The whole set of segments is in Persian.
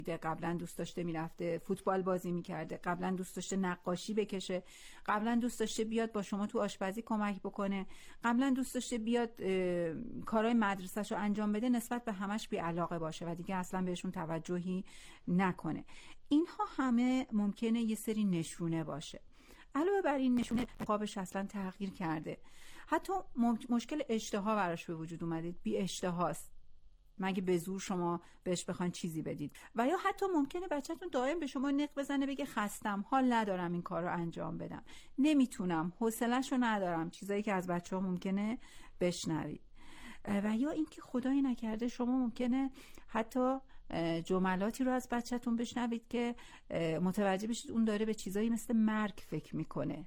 قبلا دوست داشته میرفته فوتبال بازی میکرده، قبلا دوست داشته نقاشی بکشه، قبلا دوست داشته بیاد با شما تو آشپزی کمک بکنه، قبلا دوست داشته بیاد کارهای مدرسه‌شو انجام بده، نسبت به همش بی‌علاقه باشه و دیگه اصلا بهشون توجهی نکنه. اینها همه ممکنه یه سری نشونه باشه. علاوه بر این نشونه خوابش اصلا تغییر کرده، حتی مشکل اشتها براش به وجود اومده، بی اشتهاست مگه به زور شما بهش بخواین چیزی بدید. و یا حتی ممکنه بچه‌تون دائم به شما نق بزنه، بگه خستم، حال ندارم این کار رو انجام بدم، نمیتونم، حوصله‌شو ندارم، چیزایی که از بچه‌ها ممکنه بشنوید. و یا اینکه خدایی نکرده شما ممکنه حتی جملاتی رو از بچه‌تون بشنوید که متوجه بشید اون داره به چیزایی مثل مرگ فکر میکنه،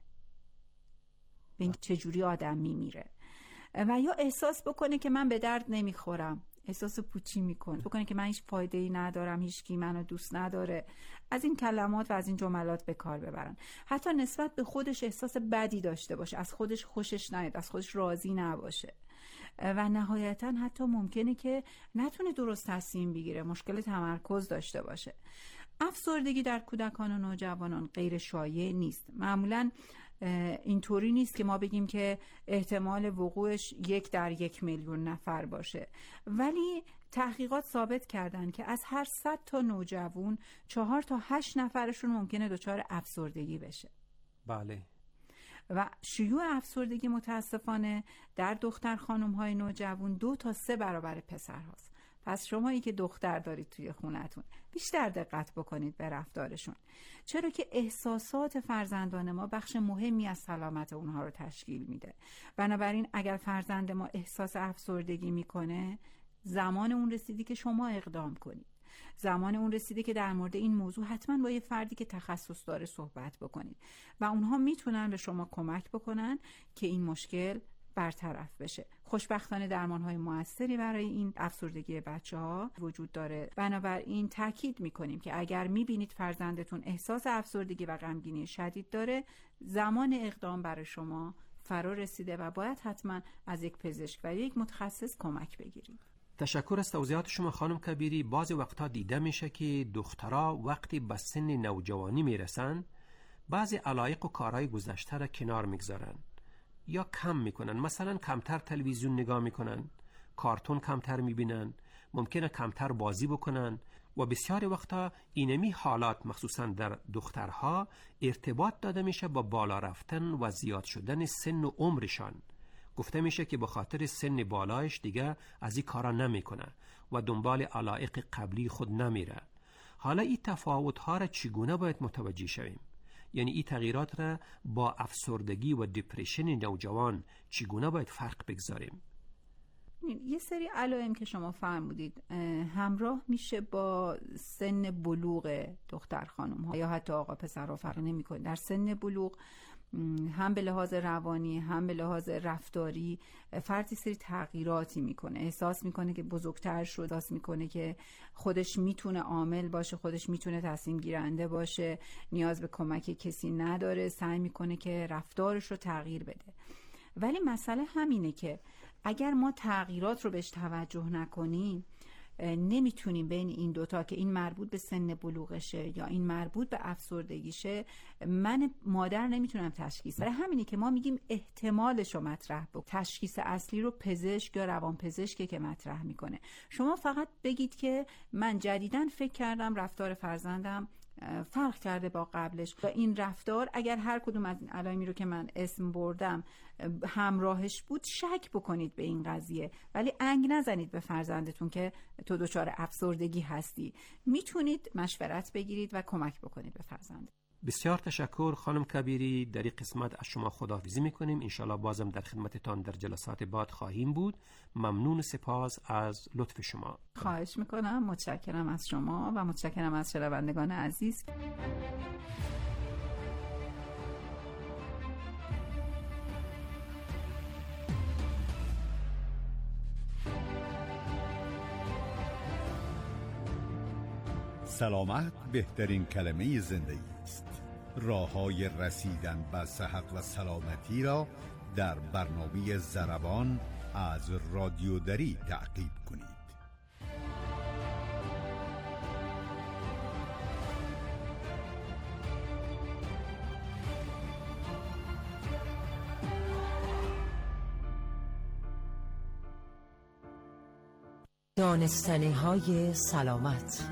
به این چجوری آدم میمیره. و یا احساس بکنه که من به درد نمیخورم، احساس پوچی بکنه که من هیچ فایده‌ای ندارم، هیچ کی منو دوست نداره. از این کلمات و از این جملات به کار ببرن. حتی نسبت به خودش احساس بدی داشته باشه، از خودش خوشش نیاد، از خودش راضی نباشه. و نهایتاً حتی ممکنه که نتونه درست تصمیم بگیره، مشکل تمرکز داشته باشه. افسردگی در کودکان و نوجوانان غیر شایع نیست. معمولاً اینطوری نیست که ما بگیم که احتمال وقوعش 1 در 1 میلیون نفر باشه، ولی تحقیقات ثابت کردن که از هر 100 تا نوجوان 4 تا 8 نفرشون ممکنه دچار افسردگی بشه. بله. و شیوع افسردگی متاسفانه در دختر خانم‌های نوجوان 2 تا 3 برابر پسر هاست. پس شمایی که دختر دارید توی خونتون بیشتر دقت بکنید به رفتارشون، چرا که احساسات فرزندان ما بخش مهمی از سلامت اونها رو تشکیل میده. بنابراین اگر فرزند ما احساس افسردگی میکنه، زمان اون رسیدی که شما اقدام کنید، زمان اون رسیده که در مورد این موضوع حتما با یه فردی که تخصص داره صحبت بکنید و اونها میتونن به شما کمک بکنن که این مشکل برطرف بشه. خوشبختانه درمان‌های موثری برای این افسردگی بچه‌ها وجود داره. بنابراین تاکید می‌کنیم که اگر می‌بینید فرزندتون احساس افسردگی و غمگینی شدید داره، زمان اقدام برای شما فرا رسیده و باید حتما از یک پزشک و یک متخصص کمک بگیرید. تشکر از توضیحات شما خانم کبیری. بعضی وقتا دیده میشه که دخترها وقتی به سن نوجوانی میرسن بعضی علایق و کارهای گذشته را کنار میگذارن یا کم میکنن. مثلا کمتر تلویزیون نگاه میکنن، کارتون کمتر میبینن، ممکنه کمتر بازی بکنن و بسیاری وقتا اینمی حالات مخصوصا در دخترها ارتباط داده میشه با بالا رفتن و زیاد شدن سن و عمرشان. گفته میشه که به خاطر سن بالایش دیگه از این کارا نمیکنه و دنبال علایق قبلی خود نمیره. حالا این تفاوت‌ها را چگونه باید متوجه شویم؟ یعنی این تغییرات را با افسردگی و دپرشن نوجوان چگونه باید فرق بگذاریم؟ یه سری علائم که شما فرمودید همراه میشه با سن بلوغ دختر خانم ها یا حتی آقا پسر ها فرق نمی کنه. در سن بلوغ هم به لحاظ روانی هم به لحاظ رفتاری فردی سری تغییراتی میکنه، احساس میکنه که بزرگتر شد، احساس میکنه که خودش میتونه عامل باشه، خودش میتونه تصمیم گیرنده باشه، نیاز به کمک کسی نداره، سعی میکنه که رفتارش رو تغییر بده. ولی مسئله همینه که اگر ما تغییرات رو بهش توجه نکنیم نمیتونیم بین این دوتا که این مربوط به سن بلوغشه یا این مربوط به افسردگیشه، من مادر نمیتونم تشخیص. برای همینه که ما میگیم احتمالش رو مطرح بکن. تشخیص اصلی رو پزشک یا روانپزشکی که مطرح میکنه. شما فقط بگید که من جدیداً فکر کردم رفتار فرزندم فرق کرده با قبلش و این رفتار اگر هر کدوم از این علائمی رو که من اسم بردم همراهش بود، شک بکنید به این قضیه، ولی انگ نزنید به فرزندتون که تو دچار افسردگی هستی. میتونید مشورت بگیرید و کمک بکنید به فرزند. بسیار تشکر خانم کبیری. در این قسمت از شما خداحافظی میکنیم. انشالله بازم در خدمتتان در جلسات بعد خواهیم بود. ممنون و سپاس از لطف شما. خواهش میکنم. متشکرم از شما و متشکرم از شنوندگان عزیز. سلامت بهترین کلمه زندگی است. راه‌های رسیدن به صحت و سلامتی را در برنامه ضربان از رادیو دری تعقیب کنید. دانستنی‌های سلامت.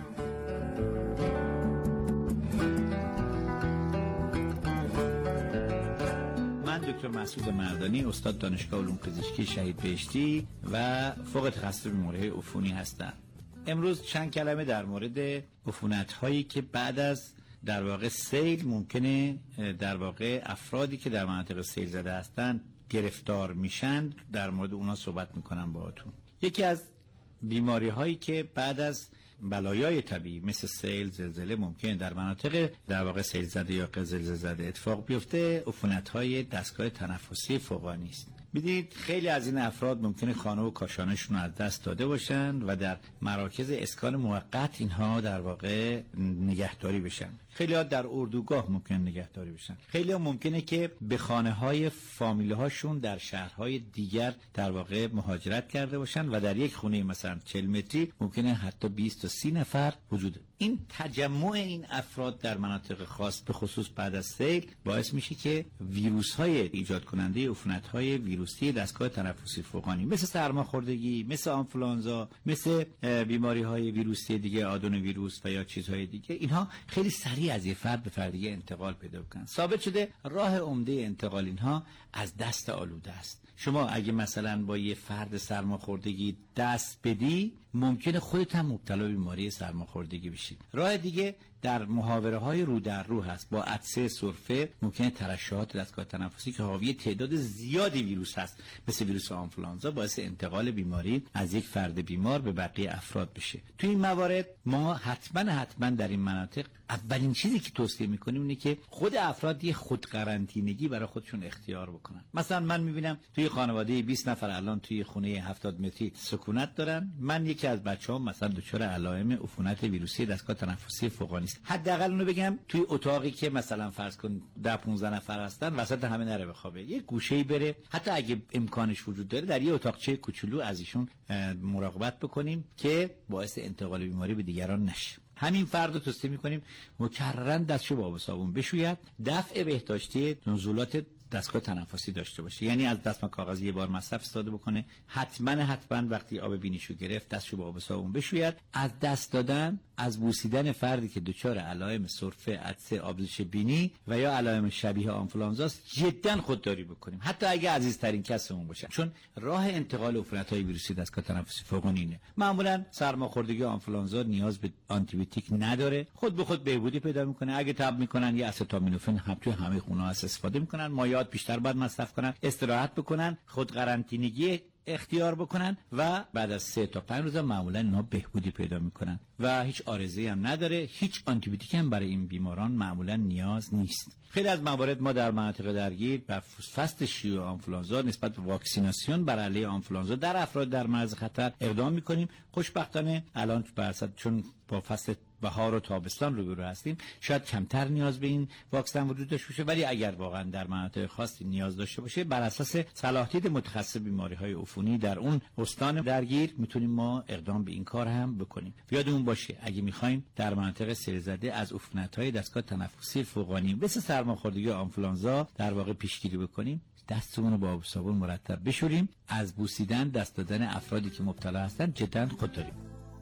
من دکتر مسعود مردانی، استاد دانشگاه علوم پزشکی شهید بهشتی و فوق تخصص بیماری‌های عفونی هستم. امروز چند کلمه در مورد عفونت‌هایی که بعد از در واقع سیل ممکنه در واقع افرادی که در مناطق سیل زده هستن گرفتار میشن، در مورد اونا صحبت میکنم باهاتون. یکی از بیماری هایی که بعد از بلایای طبیعی مثل سیل، زلزله ممکنه در مناطق در واقع سیل زده یا زلزله زده اتفاق بیفته، عفونت های دستگاه تنفسی فوقانی است. میدید خیلی از این افراد ممکنه خانه و کاشانشون رو از دست داده باشن و در مراکز اسکان موقت اینها در واقع نگهداری بشن. خیلی ها در اردوگاه ممکن نگهداری بشن. خیلی ها ممکنه که به خانه های فامیل هاشون در شهرهای دیگر در واقع مهاجرت کرده باشن و در یک خونه مثلا 40 متری ممکنه حتی 20 تا 30 نفر وجود. این تجمع این افراد در مناطق خاص به خصوص بعد از سیل باعث میشه که ویروس های ایجاد کننده عفونت های ویروسی دستگاه تنفسی فوقانی مثل سرماخوردگی، مثل آنفولانزا، مثل بیماری های ویروسی دیگه، آدنو ویروس و یا چیزهای دیگه، اینها خیلی سریع از یه فرد به فرد دیگه انتقال پیدا کنن. ثابت شده راه عمده انتقال اینها از دست آلوده است. شما اگه مثلا با یه فرد سرماخوردگی دست بدی ممکنه خودت هم مبتلا به بیماری سرماخوردگی بشی. راه دیگه در محاوره های رو در رو هست. با عطسه، سرفه ممکنه ترشحات دستگاه تنفسی که حاوی تعداد زیادی ویروس هست مثل ویروس آنفولانزا باعث انتقال بیماری از یک فرد بیمار به بقیه افراد بشه. تو این موارد ما حتما در این مناطق اولین چیزی که توصیه میکنیم اینه که خود افراد یه خود قرنطینگی برای خودشون اختیار بکنن. مثلا من میبینم توی خانواده 20 نفر الان توی خونه 70 متری سکونت دارن. من یکی از بچه‌هام مثلا دچار علائم عفونت ویروسی دستگاه تنفسی فوقانی است. حداقل اونو بگم توی اتاقی که مثلا فرض کن 10-15 نفر هستن وسط همه نره بخوابه، یه گوشه‌ای بره، حتی اگه امکانش وجود داره در یه اتاقچه کوچولو از ایشون مراقبت بکنیم که باعث انتقال بیماری به دیگران نشه. همین فرد رو توصیه می‌کنیم مکرراً دستشو با آب و صابون بشوید، دفع بهداشتی نزولات دستگاه تنفسی داشته باشه. یعنی از دستمال کاغذی یه بار مصرف استفاده بکنه، حتما وقتی آب بینیشو گرفت دستشو با آب و صابون بشوید. از دست دادن، از بوسیدن فردی که دچار علائم سرفه، عطسه، آبزوش بینی و یا علائم شبیه آنفولانزاست جدا خودداری بکنیم، حتی اگه عزیزترین کسمون باشه، چون راه انتقال عفونت‌های ویروسی دستگاه تنفسی فوقانی اینه. معمولا سرماخوردگی آنفولانزا نیاز به آنتی بیوتیک نداره، خود به خود بهبودی پیدا میکنه. اگه تب میکنن یه استامینوفن هم توی همه خونه هست استفاده میکنن، مایعات بیشتر باید مصرف کنن، استراحت بکنن، خود قرنطینگی اختیار بکنن و بعد از 3 تا 5 روز معمولا اینا بهبودی پیدا میکنن و هیچ عارضه‌ای هم نداره. هیچ آنتی بیوتیک هم برای این بیماران معمولا نیاز نیست. خیلی از موارد ما در مناطق درگیر بر فصل شیوع آنفولانزا نسبت به واکسیناسیون بر علیه آنفولانزا در افراد در معرض خطر اقدام میکنیم. خوشبختانه الان چون با فصل بهار و تابستان روبرو هستیم شاید کمتر نیاز به این واکسن وجود داشته باشه، ولی اگر واقعا در مناطق خاصی نیاز داشته باشه بر اساس صلاحیت متخصص بیماری‌های عفونی در اون استان درگیر میتونیم ما اقدام به این کار هم بکنیم. یادمون باشه اگه می‌خوایم در مناطق سیل زده از عفونت‌های دستگاه تنفسی فوقانی مثل سرماخوردگی و آنفولانزا در واقع پیشگیری بکنیم، دستمون رو با آب و صابون مرتب بشوریم، از بوسیدن دست دادن افرادی که مبتلا هستن جدا خودداری.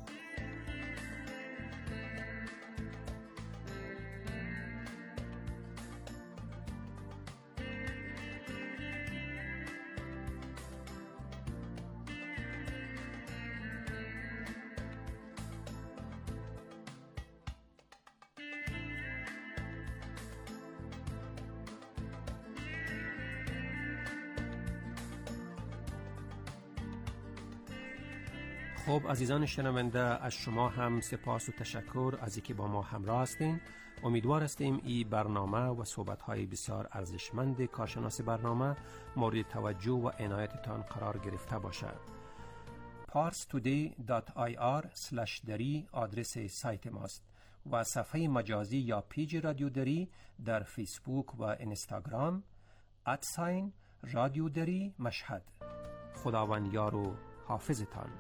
خب عزیزان شنونده، از شما هم سپاس و تشکر از اینکه با ما همراه هستین. امیدوار هستیم این برنامه و صحبت‌های بسیار ارزشمند کارشناس برنامه مورد توجه و عنایتتان قرار گرفته باشد. parstoday.ir/dari آدرس سایت ماست و صفحه مجازی یا پیج رادیو دری در فیسبوک و اینستاگرام @رادیو دری مشهد. خداوند یار و حافظتان.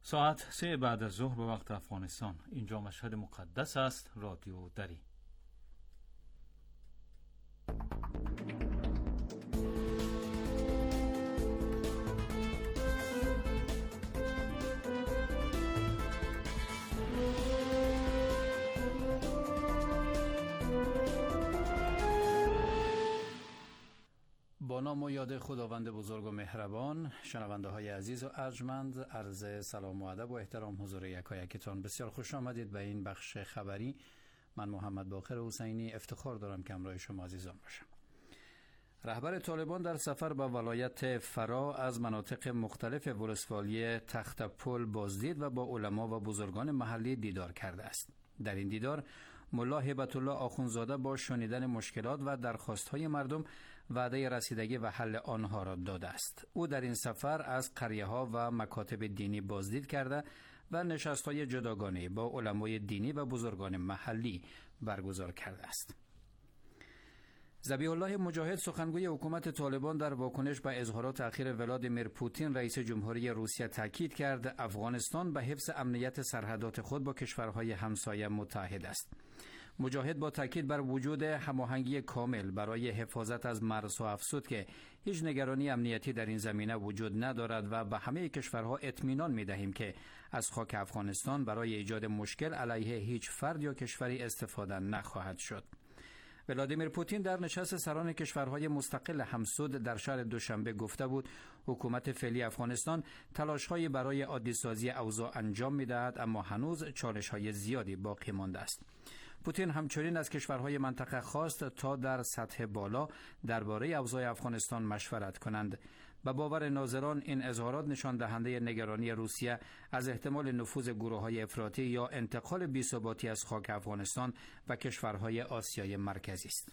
ساعت 3 بعد از ظهر به وقت افغانستان. اینجا مشهد مقدس است. رادیو دری. با نام و یاد خداوند بزرگ و مهربان، شنونده های عزیز و ارجمند، عرض سلام و ادب و احترام حضور یکایکتان. بسیار خوش آمدید به این بخش خبری. من محمد باقر حسینی افتخار دارم که همراه شما عزیزان باشم. رهبر طالبان در سفر به ولایت فرا از مناطق مختلف ولسوالی تخت‌پل بازدید و با علما و بزرگان محلی دیدار کرده است. در این دیدار ملا هیبت الله آخوندزاده با شنیدن مشکلات و درخواست‌های مردم وعده رسیدگی و حل آنها را داده است. او در این سفر از قریه‌ها و مکاتب دینی بازدید کرده و نشست‌های جداگانه با علمای دینی و بزرگان محلی برگزار کرده است. ذبیح الله مجاهد سخنگوی حکومت طالبان در واکنش به اظهارات اخیر ولادیمیر پوتین رئیس جمهوری روسیه تاکید کرد افغانستان به حفظ امنیت سرحدات خود با کشورهای همسایه متحد است. مجاهد با تاکید بر وجود هماهنگی کامل برای حفاظت از مرزها افزود که هیچ نگرانی امنیتی در این زمینه وجود ندارد و به همه کشورها اطمینان می‌دهیم که از خاک افغانستان برای ایجاد مشکل علیه هیچ فرد یا کشوری استفاده نخواهد شد. ولادیمیر پوتین در نشست سران کشورهای مستقل همسود در شهر دوشنبه گفته بود حکومت فعلی افغانستان تلاش‌هایی برای عادی‌سازی اوضاع انجام می‌دهد، اما هنوز چالش‌های زیادی باقی مانده است. پوتین همچنین از کشورهای منطقه خواست تا در سطح بالا درباره اوضاع افغانستان مشورت کنند. به باور ناظران این اظهارات نشان دهنده نگرانی روسیه از احتمال نفوذ گروه‌های افراطی یا انتقال بی‌ثباتی از خاک افغانستان و کشورهای آسیای مرکزی است.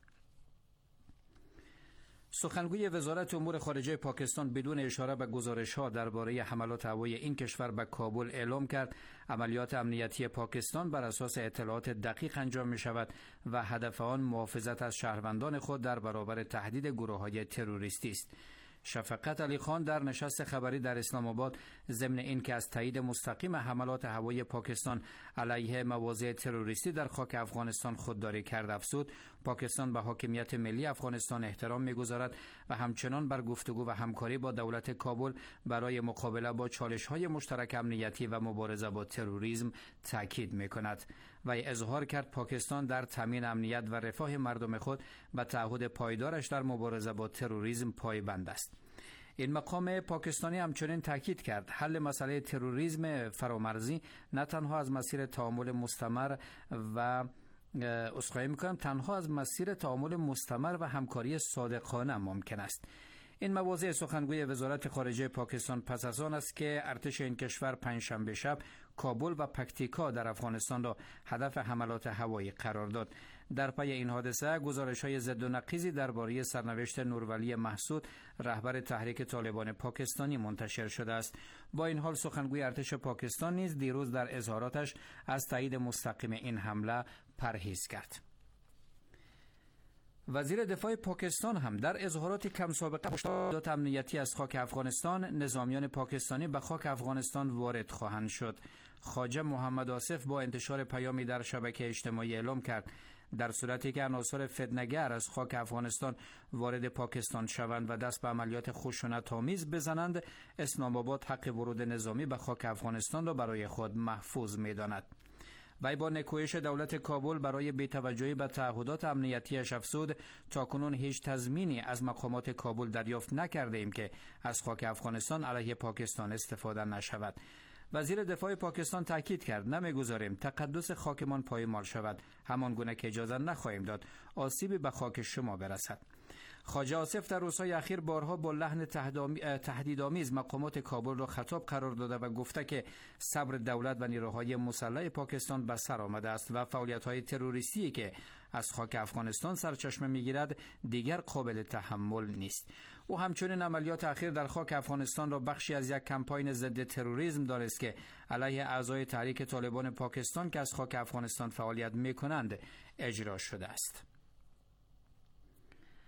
سخنگوی وزارت امور خارجه پاکستان بدون اشاره به گزارش‌ها درباره حملات هوایی این کشور به کابل اعلام کرد عملیات امنیتی پاکستان بر اساس اطلاعات دقیق انجام می‌شود و هدف آن محافظت از شهروندان خود در برابر تهدید گروه‌های تروریستی است. شفقت علی خان در نشست خبری در اسلام آباد ضمن اینکه از تایید مستقیم حملات هوایی پاکستان علیه مواضع تروریستی در خاک افغانستان خودداری کرد افزود پاکستان به حاکمیت ملی افغانستان احترام می‌گذارد و همچنان بر گفتگو و همکاری با دولت کابل برای مقابله با چالش‌های مشترک امنیتی و مبارزه با تروریسم تاکید می‌کند. و اظهار کرد پاکستان در تامین امنیت و رفاه مردم خود به تعهد پایدارش در مبارزه با تروریسم پایبند است. این مقام پاکستانی همچنین تاکید کرد حل مسئله تروریسم فرامرزی نه تنها از مسیر تعامل مستمر و تنها از مسیر تعامل مستمر و همکاری صادقانه ممکن است. این مواضع سخنگوی وزارت خارجه پاکستان پس از آن است که ارتش این کشور پنجشنبه شب کابل و پکتیکا در افغانستان را هدف حملات هوایی قرار داد. در پی این حادثه گزارش‌های ضد و نقیضی درباره سرنوشت نورولی محسود رهبر تحریک طالبان پاکستانی منتشر شده است. با این حال سخنگوی ارتش پاکستان نیز دیروز در اظهاراتش از تایید مستقیم این حمله پرهیز کرد. وزیر دفاع پاکستان هم در اظهارات کم سابقه هشدار امنیتی از خاک افغانستان نظامیان پاکستانی به خاک افغانستان وارد خواهند شد. خواجه محمد آصف با انتشار پیامی در شبکه اجتماعی اعلام کرد در صورتی که عناصر فتنه‌گر از خاک افغانستان وارد پاکستان شوند و دست به عملیات خشونت‌آمیز بزنند، اسلام آباد حق ورود نظامی به خاک افغانستان را برای خود محفوظ می‌داند. وی با نکوهش دولت کابل برای بی‌توجهی به تعهدات امنیتیش افزود تاکنون هیچ تضمینی از مقامات کابل دریافت نکرده ایم که از خاک افغانستان علیه پاکستان استفاده نشود. وزیر دفاع پاکستان تاکید کرد نمیگذاریم تقدس خاکمان پایمال شود، همان گونه که اجازه نخواهیم داد آسیبی به خاک شما برسد. خواجه آصف در روزهای اخیر بارها با لحن تهدیدآمیز مقامات کابل را خطاب قرار داده و گفته که صبر دولت و نیروهای مسلح پاکستان به سر آمده است و فعالیت‌های تروریستی که از خاک افغانستان سرچشمه می‌گیرد دیگر قابل تحمل نیست. او همچنین عملیات اخیر در خاک افغانستان را بخشی از یک کمپاین ضد تروریسم دانست که علیه اعضای تحریک طالبان پاکستان که از خاک افغانستان فعالیت می‌کنند اجرا شده است.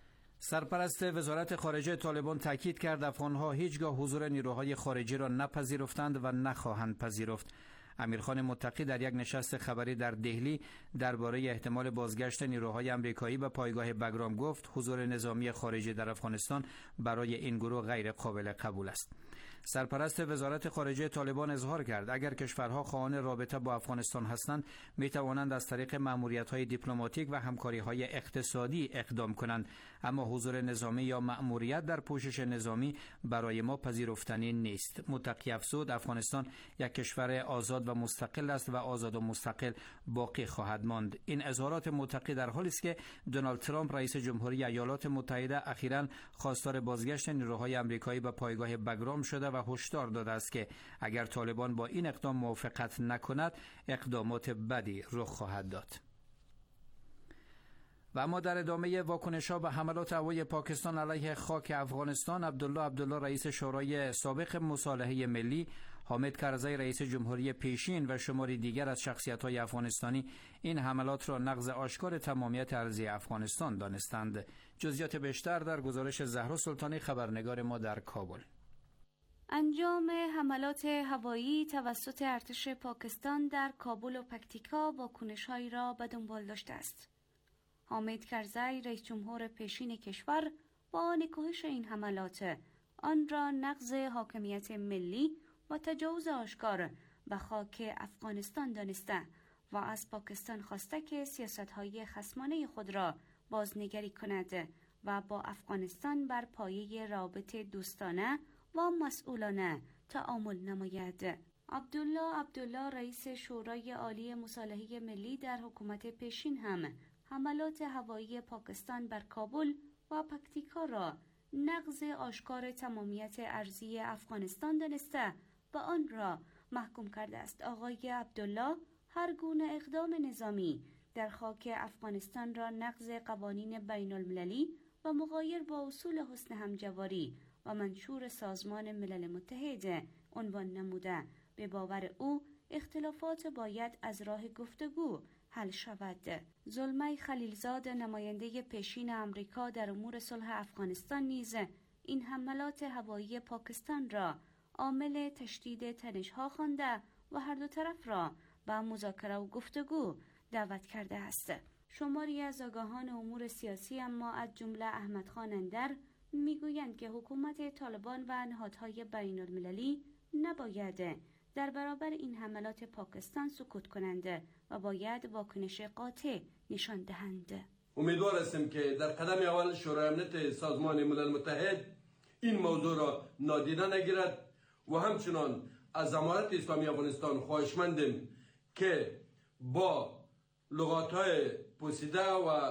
سرپرست وزارت خارجه طالبان تاکید کرد افغان‌ها هیچگاه حضور نیروهای خارجی را نپذیرفتند و نخواهند پذیرفت. امیرخان متقی در یک نشست خبری در دهلی درباره احتمال بازگشت نیروهای آمریکایی به پایگاه بگرام گفت حضور نظامی خارجی در افغانستان برای این گروه غیر قابل قبول است. سرپرست وزارت خارجه طالبان اظهار کرد اگر کشورها خواهان رابطه با افغانستان هستند می توانند از طریق مأموریت‌های دیپلماتیک و همکاری‌های اقتصادی اقدام کنند، اما حضور نظامی یا مأموریت در پوشش نظامی برای ما پذیرفتنی نیست. متقی افزود افغانستان یک کشور آزاد و مستقل است و آزاد و مستقل باقی خواهد ماند. این اظهارات متقی در حالی است که دونالد ترامپ رئیس جمهوری ایالات متحده اخیراً خواستار بازگشت نیروهای آمریکایی به پایگاه بگرام شده و هشدار داده است که اگر طالبان با این اقدام موافقت نکند اقدامات بدی رخ خواهد داد. و اما در ادامه واکنش‌ها به حملات هوایی پاکستان علیه خاک افغانستان، عبدالله رئیس شورای سابق مصالحه ملی، حامد کرزی رئیس جمهوری پیشین و شماری دیگر از شخصیت‌های افغانستانی این حملات را نقض آشکار تمامیت ارضی افغانستان دانستند. جزئیات بیشتر در گزارش زهرا سلطانی خبرنگار ما در کابل. انجام حملات هوایی توسط ارتش پاکستان در کابل و پکتیکا واکنش‌هایی را به دنبال داشته است. حامد کرزی رئیس جمهور پیشین کشور با نکوهش این حملات آن را نقض حاکمیت ملی و تجاوز آشکار به خاک افغانستان دانسته و از پاکستان خواسته که سیاست‌های خصمانه خود را بازنگری کند و با افغانستان بر پایه رابطه دوستانه و مسئولانه تعامل نماید. عبدالله رئیس شورای عالی مصالحه ملی در حکومت پیشین هم حملات هوایی پاکستان بر کابل و پکتیکا را نقض آشکار تمامیت ارضی افغانستان دانسته و آن را محکوم کرده است. آقای عبدالله هر گونه اقدام نظامی در خاک افغانستان را نقض قوانین بین المللی و مغایر با اصول حسن همجواری و منشور سازمان ملل متحد عنوان نموده. به باور او اختلافات باید از راه گفتگو حل شود. زلمه خلیلزاد نماینده پیشین آمریکا در امور صلح افغانستان نیز این حملات هوایی پاکستان را عامل تشدید تنش‌ها خوانده و هر دو طرف را به مذاکره و گفتگو دعوت کرده است. شماری از آگاهان امور سیاسی اما از جمله احمد خان اندر میگویند که حکومت طالبان و نهادهای بین المللی نباید در برابر این حملات پاکستان سکوت کنند و باید واکنش قاطع نشان دهند. امیدوار هستیم که در قدم اول شورای امنیت سازمان ملل متحد این موضوع را نادیده نگیرد و همچنان از امارت اسلامی افغانستان خواهشمندیم که با لغات‌های پوسیده و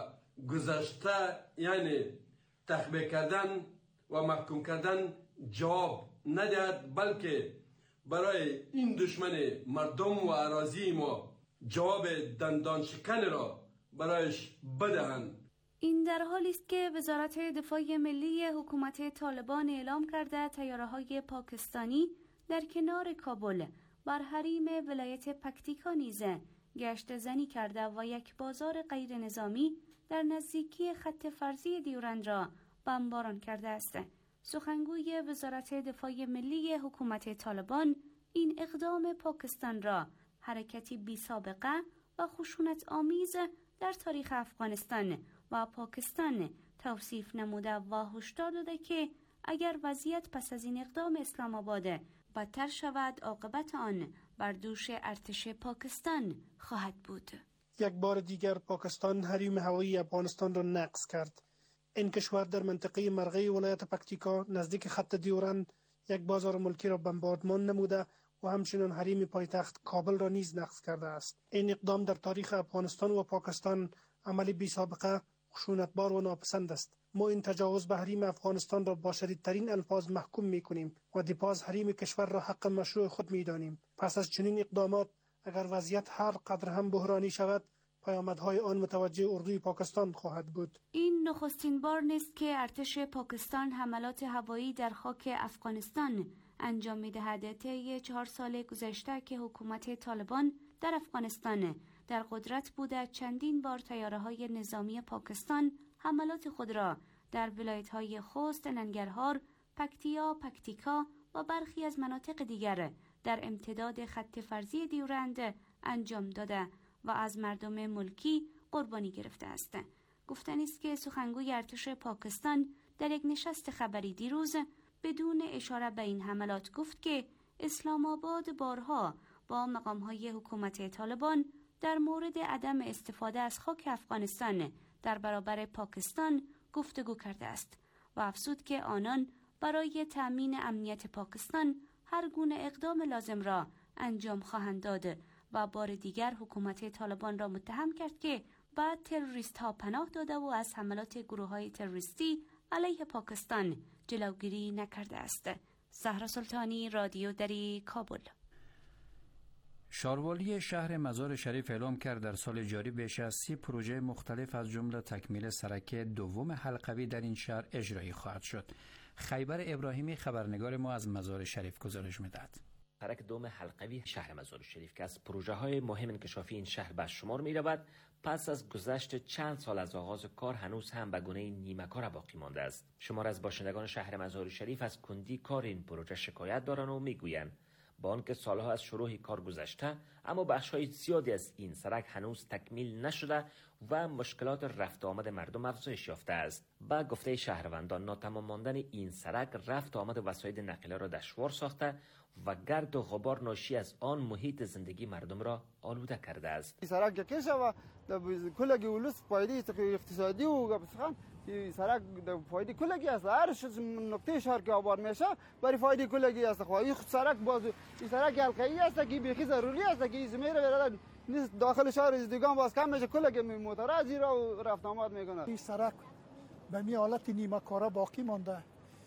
گذشته یعنی تخبیه کردن و محکوم کردن جواب ندهد، بلکه برای این دشمن مردم و اراضی ما جواب دندان شکن را برایش بدهند. این در حالی است که وزارت دفاع ملی حکومت طالبان اعلام کرده طیاره‌های پاکستانی در کنار کابل بر حریم ولایت پکتیکا نیز گشت زنی کرده و یک بازار غیر نظامی در نزدیکی خط فرضی دیورند را بمباران کرده است. سخنگوی وزارت دفاع ملی حکومت طالبان این اقدام پاکستان را حرکتی بی سابقه و خشونت آمیز در تاریخ افغانستان و پاکستان توصیف نموده و هشدار داده که اگر وضعیت پس از این اقدام اسلام آباد بدتر شود عاقبت آن بر دوش ارتش پاکستان خواهد بود. یک بار دیگر پاکستان حریم هوایی افغانستان را نقض کرد. این کشور در منطقه مرغی ولایت پکتیکا نزدیک خط دیورند یک بازار ملکی را بمباردمان نموده و همچنین حریم پایتخت کابل را نیز نقض کرده است. این اقدام در تاریخ افغانستان و پاکستان عملی بی سابقه، خشونتبار و ناپسند است. ما این تجاوز به حریم افغانستان را با شدیدترین الفاظ محکوم می‌کنیم و دفاع از حریم کشور را حق مشروع خود می‌دانیم. پس از چنین اقدامات اگر وضعیت هر قدر هم بحرانی شود، پیامدهای آن متوجه اردوی پاکستان خواهد بود. این نخستین بار نیست که ارتش پاکستان حملات هوایی در خاک افغانستان انجام می‌دهد. طی 4 سال گذشته که حکومت طالبان در افغانستان در قدرت بوده، چندین بار طیاره‌های نظامی پاکستان حملات خود را در ولایت‌های خوست، ننگرهار، پکتیا، پکتیکا و برخی از مناطق دیگر در امتداد خط فرضی دیورند انجام داده و از مردم ملکی قربانی گرفته است. گفتنی است که سخنگوی ارتش پاکستان در یک نشست خبری دیروز بدون اشاره به این حملات گفت که اسلام آباد بارها با مقام‌های حکومت طالبان در مورد عدم استفاده از خاک افغانستان در برابر پاکستان گفتگو کرده است و افزود که آنان برای تأمین امنیت پاکستان هر گونه اقدام لازم را انجام خواهند داد و بار دیگر حکومت طالبان را متهم کرد که بعد تروریست ها پناه داده و از حملات گروه های تروریستی علیه پاکستان جلوگیری نکرده است. زهرا سلطانی، رادیو دری، کابل. شاروالی شهر مزار شریف اعلام کرد در سال جاری بیش از 30 پروژه مختلف از جمله تکمیل سرک دوم حلقوی در این شهر اجرایی خواهد شد. خیبر ابراهیمی خبرنگار ما از مزار شریف گزارش می‌دهد. سرک دوم حلقوی شهر مزار شریف که از پروژه های مهم انکشافی این شهر به شمار می رود، پس از گذشت چند سال از آغاز کار هنوز هم به گونه نیمه کار باقی مانده است. شمار از باشندگان شهر مزار شریف از کندی کار این پروژه شکایت دارند و میگویند با آنکه سالها از شروع کار گذشته اما بخش‌های زیادی از این سرک هنوز تکمیل نشده و مشکلات رفت آمد مردم افزایش یافته است. با گفته شهروندان ناتمام ماندن این سرک رفت آمد وسایل نقلیه را دشوار ساخته و گرد و غبار ناشی از آن محیط زندگی مردم را آلوده کرده است. این سرک که شوه کلگی ولس فایده اقتصادی و بسخن این سرک فایده کلگی است. هر نقطه شهر که آباد میشه برای فایده کلگی است. این سرک باز این سرک حلقه‌ای است که بیخی ضروری است که این زمین را نیست داخل شهر دیگان باز کم میشه کلگی موتور از این را رفت آمد میکنه. این سرک به می حالت نیمه کاره باقی مانده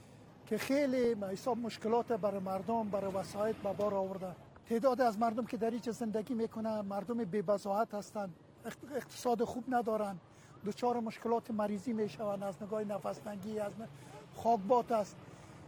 که خیلی حساب مشکلات برای مردم برای وسایل به بار آورده. تعداد از مردم که در اینجا زندگی میکنن مردم بی‌بضاعت هستند، اقتصاد خوب ندارن، دچار مشکلات مریضی میشوند از نگاه نفس تنگی، از خاکبات است.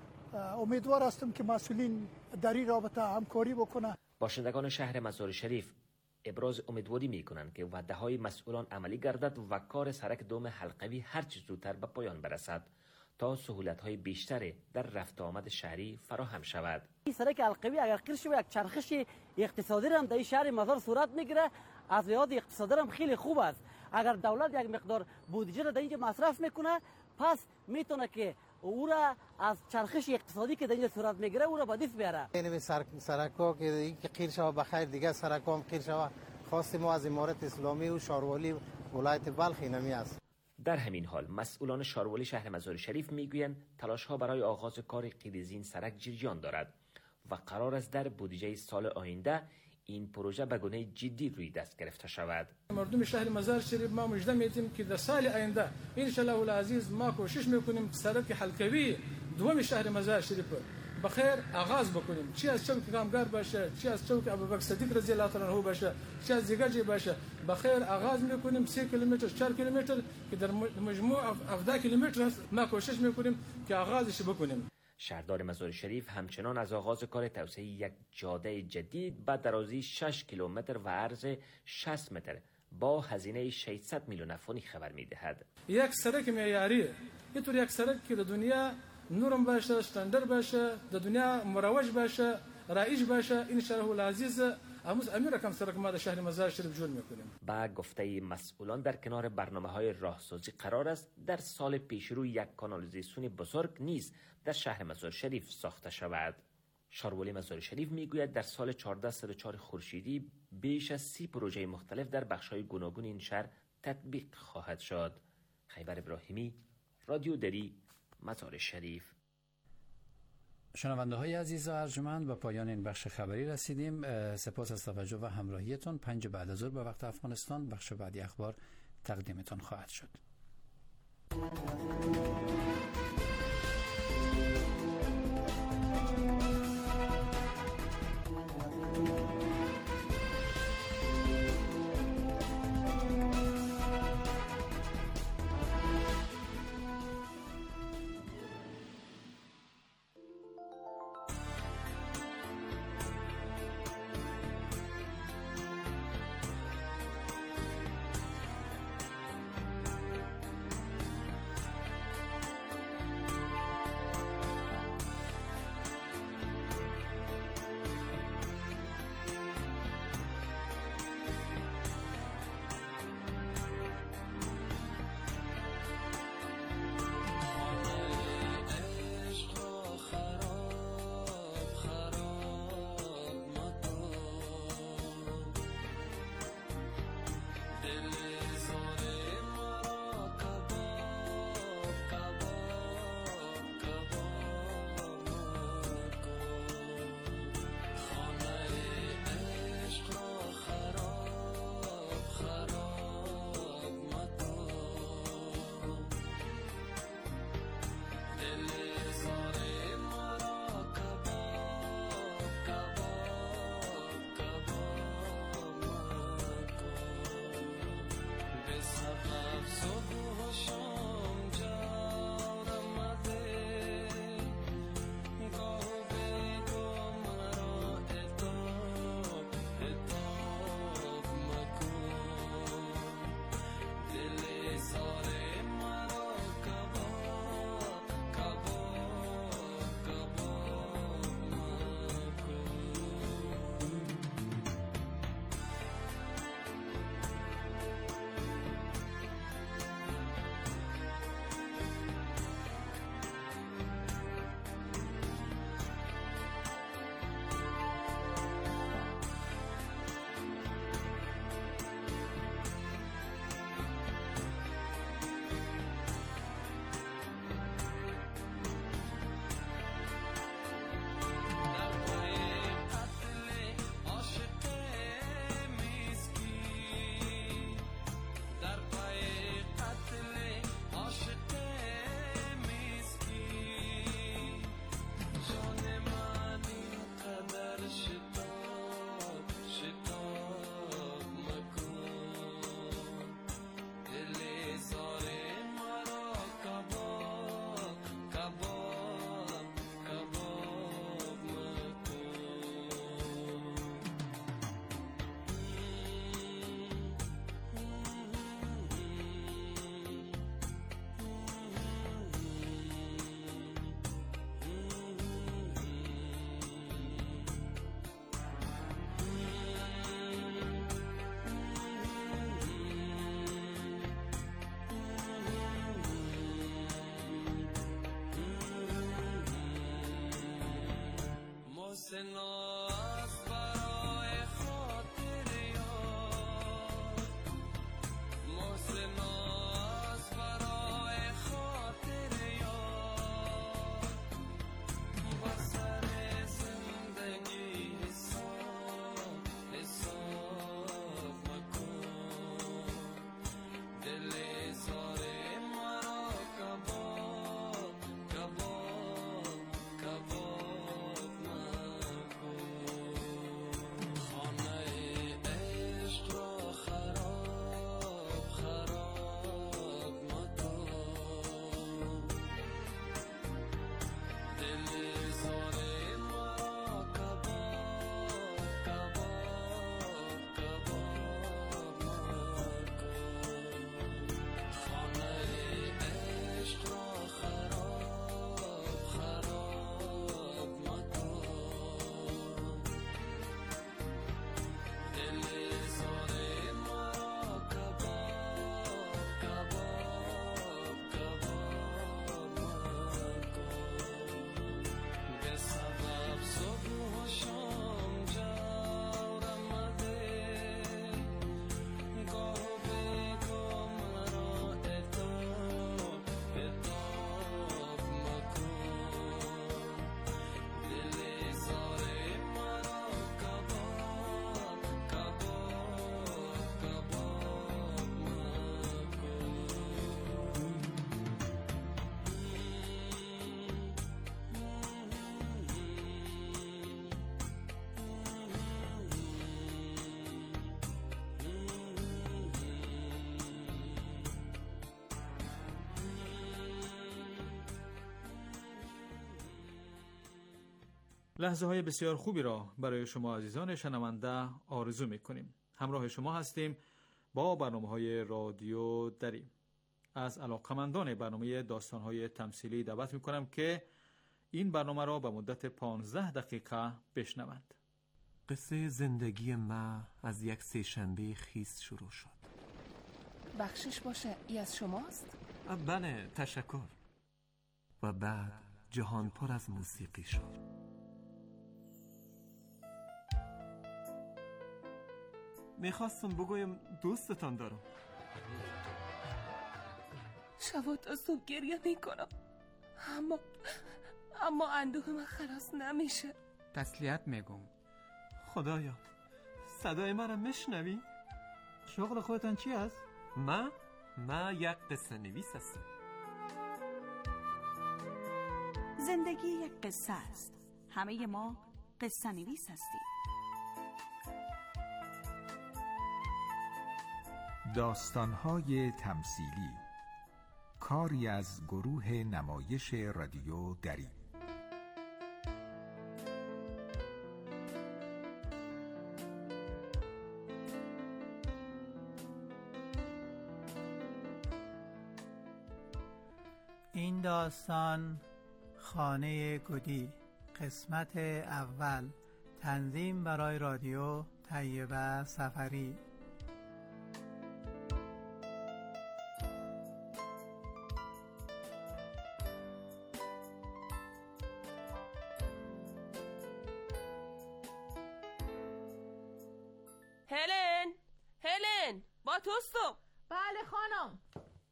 امیدوار هستم که مسئولین در این رابطه همکاری بکنه. باشندگان شهر مزار شریف ابراز امیدواری میکنند که وعده‌های مسئولان عملی گردد و کار سرک دوم حلقوی هر چه زودتر به پایان برسد تا سهولت‌های بیشتری در رفت آمد شهری فراهم شود. این سرک حلقوی اگر قرار شود یک چرخش اقتصادی هم در این شهر مزار صورت میگیره، از لحاظ اقتصادی هم خیلی خوب است. اگر دولت یک مقدار بودجه را در اینجا مصرف میکنه پس میتونه که او را از چرخش اقتصادی که در اینجا صورت میگیره او را به دست بیاره. این سرک‌ها که قیر شود بخیر دیگه سرک‌ها هم قیر شود. خواستیم ما از امارت اسلامی و شاروالی ولایت بلخ اینمی است. در همین حال مسئولان شاروالی شهر مزار شریف میگویند تلاش‌ها برای آغاز کار قیرزین سرک جریان دارد و قرار است در بودجه سال آینده این پروژه به گونه جدی روی دست گرفته شود. مردم شهر مزار شریف ما مژده میدیم که در سال آینده ان شاء الله العزیز ما کوشش میکنیم سرک حلقوی دوم شهر مزار شریف بخیر آغاز بکنیم، چی از چوک کامگار باشه، چی از چوک ابوبکر صدیق رضی الله تعالی عنه باشه، چی از دیگر جای باشه، بخیر آغاز میکنیم 3 کیلومتر 4 کیلومتر که در مجموع 17 کیلومتر هست ما کوشش میکنیم که آغازش بکنیم. شهردار مزار شریف همچنان از آغاز کار توسعه یک جاده جدید با درازی 6 کیلومتر و عرض 60 متر با هزینه 600 میلیون افغانی خبر میدهد. یک سرک معیاری، اینطور یک سرک که در دنیا نورم باشه، استاندارد باشه، در دنیا مروج باشه، رایج باشه، ان شاء الله العزیز امیر کم سرک ما در شهر مزار شریف جور میکنیم. با گفته مسئولان در کنار برنامه‌های راهسازی قرار است در سال پیشرو یک کانالیزاسیون بزرگ نیز در شهر مزار شریف ساخته شود. شاروالی مزار شریف میگوید در سال 1404 خورشیدی بیش از 30 پروژه مختلف در بخش‌های گوناگون این شهر تطبیق خواهد شد. خیبر ابراهیمی، رادیو دری، مزار شریف. شنونده های عزیز و ارجمند به پایان این بخش خبری رسیدیم. سپاس از توجه و همراهیتون. 5 بعد از ظهر به وقت افغانستان بخش بعدی اخبار تقدیمتان خواهد شد. لحظه های بسیار خوبی را برای شما عزیزان شنونده آرزو می‌کنیم. همراه شما هستیم با برنامه‌های رادیو دری. از علاقه‌مندان برنامه داستان‌های تمثیلی دعوت می‌کنم که این برنامه را به مدت 15 دقیقه بشنوند. قصه زندگی ما از یک سه‌شنبه خیس شروع شد. بخشش باشه، ای از شماست؟ بله، تشکر. و بعد جهان پر از موسیقی شد. میخواستم بگویم دوستتان دارم. شب تا صبح گریه میکنم، اما اندوه من خلاص نمیشه. تسلیت میگم. خدایا، صدای من را میشنوی؟ شغل خودتان چی است؟ من یک قصه نویس هستم. زندگی یک قصه است. همه ما قصه نویس هستیم. داستان‌های تمثیلی، کاری از گروه نمایش رادیو دری. این داستان خانه گودی، قسمت اول، تنظیم برای رادیو طیبه سفری. هلن با توستم. بله خانم.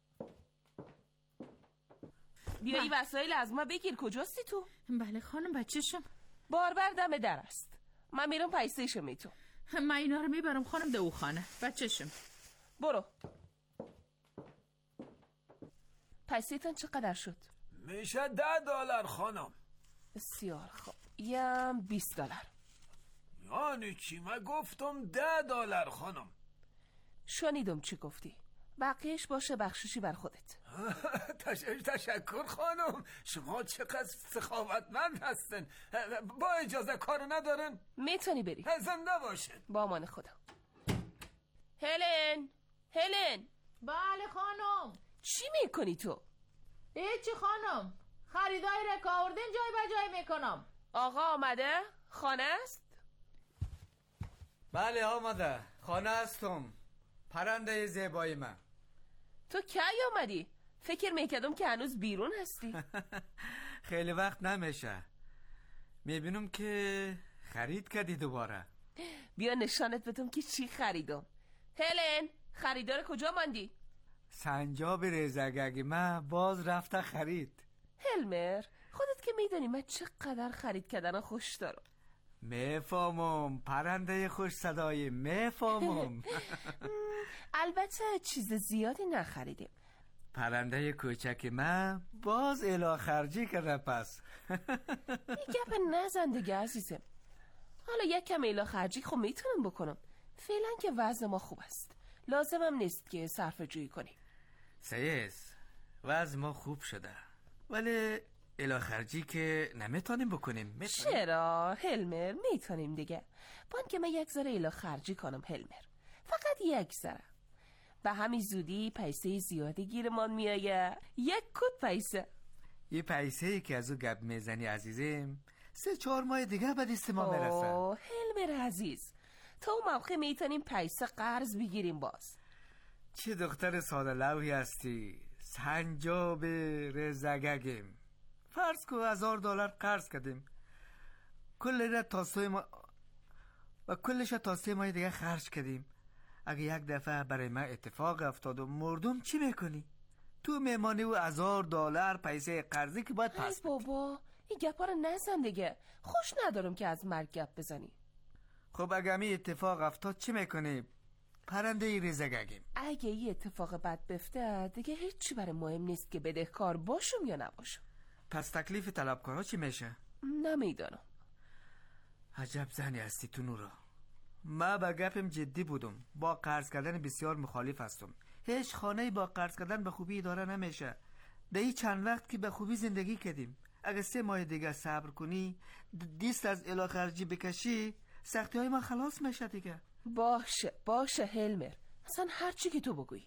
بیا این وسایل از ما بگیر. کجاستی تو؟ بله خانم، بچه‌شم. باربر دم در است. من میرم پیسه‌شو میتون. من اینا رو میبرم خانم دوخانه. بچه‌شم. برو. پیسه‌تون چقدر شد؟ میشه $10 خانم. بسیار خوب. یم $20. یعنی چی؟ من گفتم $10 خانم. شنیدم چی گفتی. بقیهش باشه بخششی بر خودت. تشکر خانم، شما چقدر سخاوتمند هستن. با اجازه کارو ندارن؟ میتونی بری. زنده باشن. با امان خدا. هلن. بله خانم. چی میکنی تو؟ هیچی خانم، خریدای رک آوردن جای به جای میکنم. آقا آمده؟ خانه است؟ بله آمده، خانه هستم. پرنده زیبای من. تو کی آمدی؟ فکر میکردم که هنوز بیرون هستی. خیلی وقت نمیشه. میبینم که خرید کردی دوباره؟ بیا نشانت بدم که چی خریدم. هلن، خریدار کجا ماندی؟ سنجاب رزگگ من باز رفته خرید. هلمر، خودت که میدونی من چقدر خرید کردن خوش دارم. میفهمم، پرنده خوش صدایی، میفهمم. البته چیز زیادی نخریدیم. پرنده کوچک من باز الا خرجی کرده پس. یه گپ نزن دیگه عزیزم. حالا یک کم الا خرجی خب میتونم بکنم. فعلا که وضع ما خوب است، لازمم نیست که صرفه جویی کنیم. سیس، وضع ما خوب شده، ولی الا خرجی که نمیتونیم بکنیم. چرا هلمر؟ میتونیم دیگه. بان که من یک ذره الا خرجی کنم هلمر، فقط یک ذره. و همین زودی پیسه زیادی گیرمان میایه. یک کد پیسه. یه پیسه که از او گپ میزنی عزیزم 3-4 ماه دیگه به دست ما میرسه. اوه هلمر عزیز، تا اون موقع میتونیم پیسه قرض بگیریم باز. چه دختر ساده لوحی هستی. سنجاب رزگگم فرض کو $1000 قرض کردیم، کل را تا 3 ماه و کلش تا 3 ماه دیگه خرج کردیم. اگه یک دفعه برای من اتفاق افتاد و مردم چی میکنی؟ تو میمانی و $1000 پیسه قرضی که باید پس بدی. بابا این گپا رو نزن دیگه، خوش ندارم که از مرگ گپ بزنی. خب اگه می اتفاق افتاد چی میکنی؟ پرنده رزگگم. اگه این اتفاق بد بفته دیگه هیچی برای مهم نیست که بدهکار باشم یا نباشم. پس تکلیف طلبکارا چی میشه؟ نمیدانم. عجب زنی هستی تو نورا. من با گپم جدی بودم، با قرض کردن بسیار مخالف هستم. هیچ خانه‌ای با قرض کردن به خوبی اداره نمیشه. در این چند وقت که به خوبی زندگی کردیم، اگه 3 ماه دیگه صبر کنی، دیست از الا خرجی بکشی، سختی های ما خلاص میشه دیگه. باشه هلمر، اصلا هر چی که تو بگویی.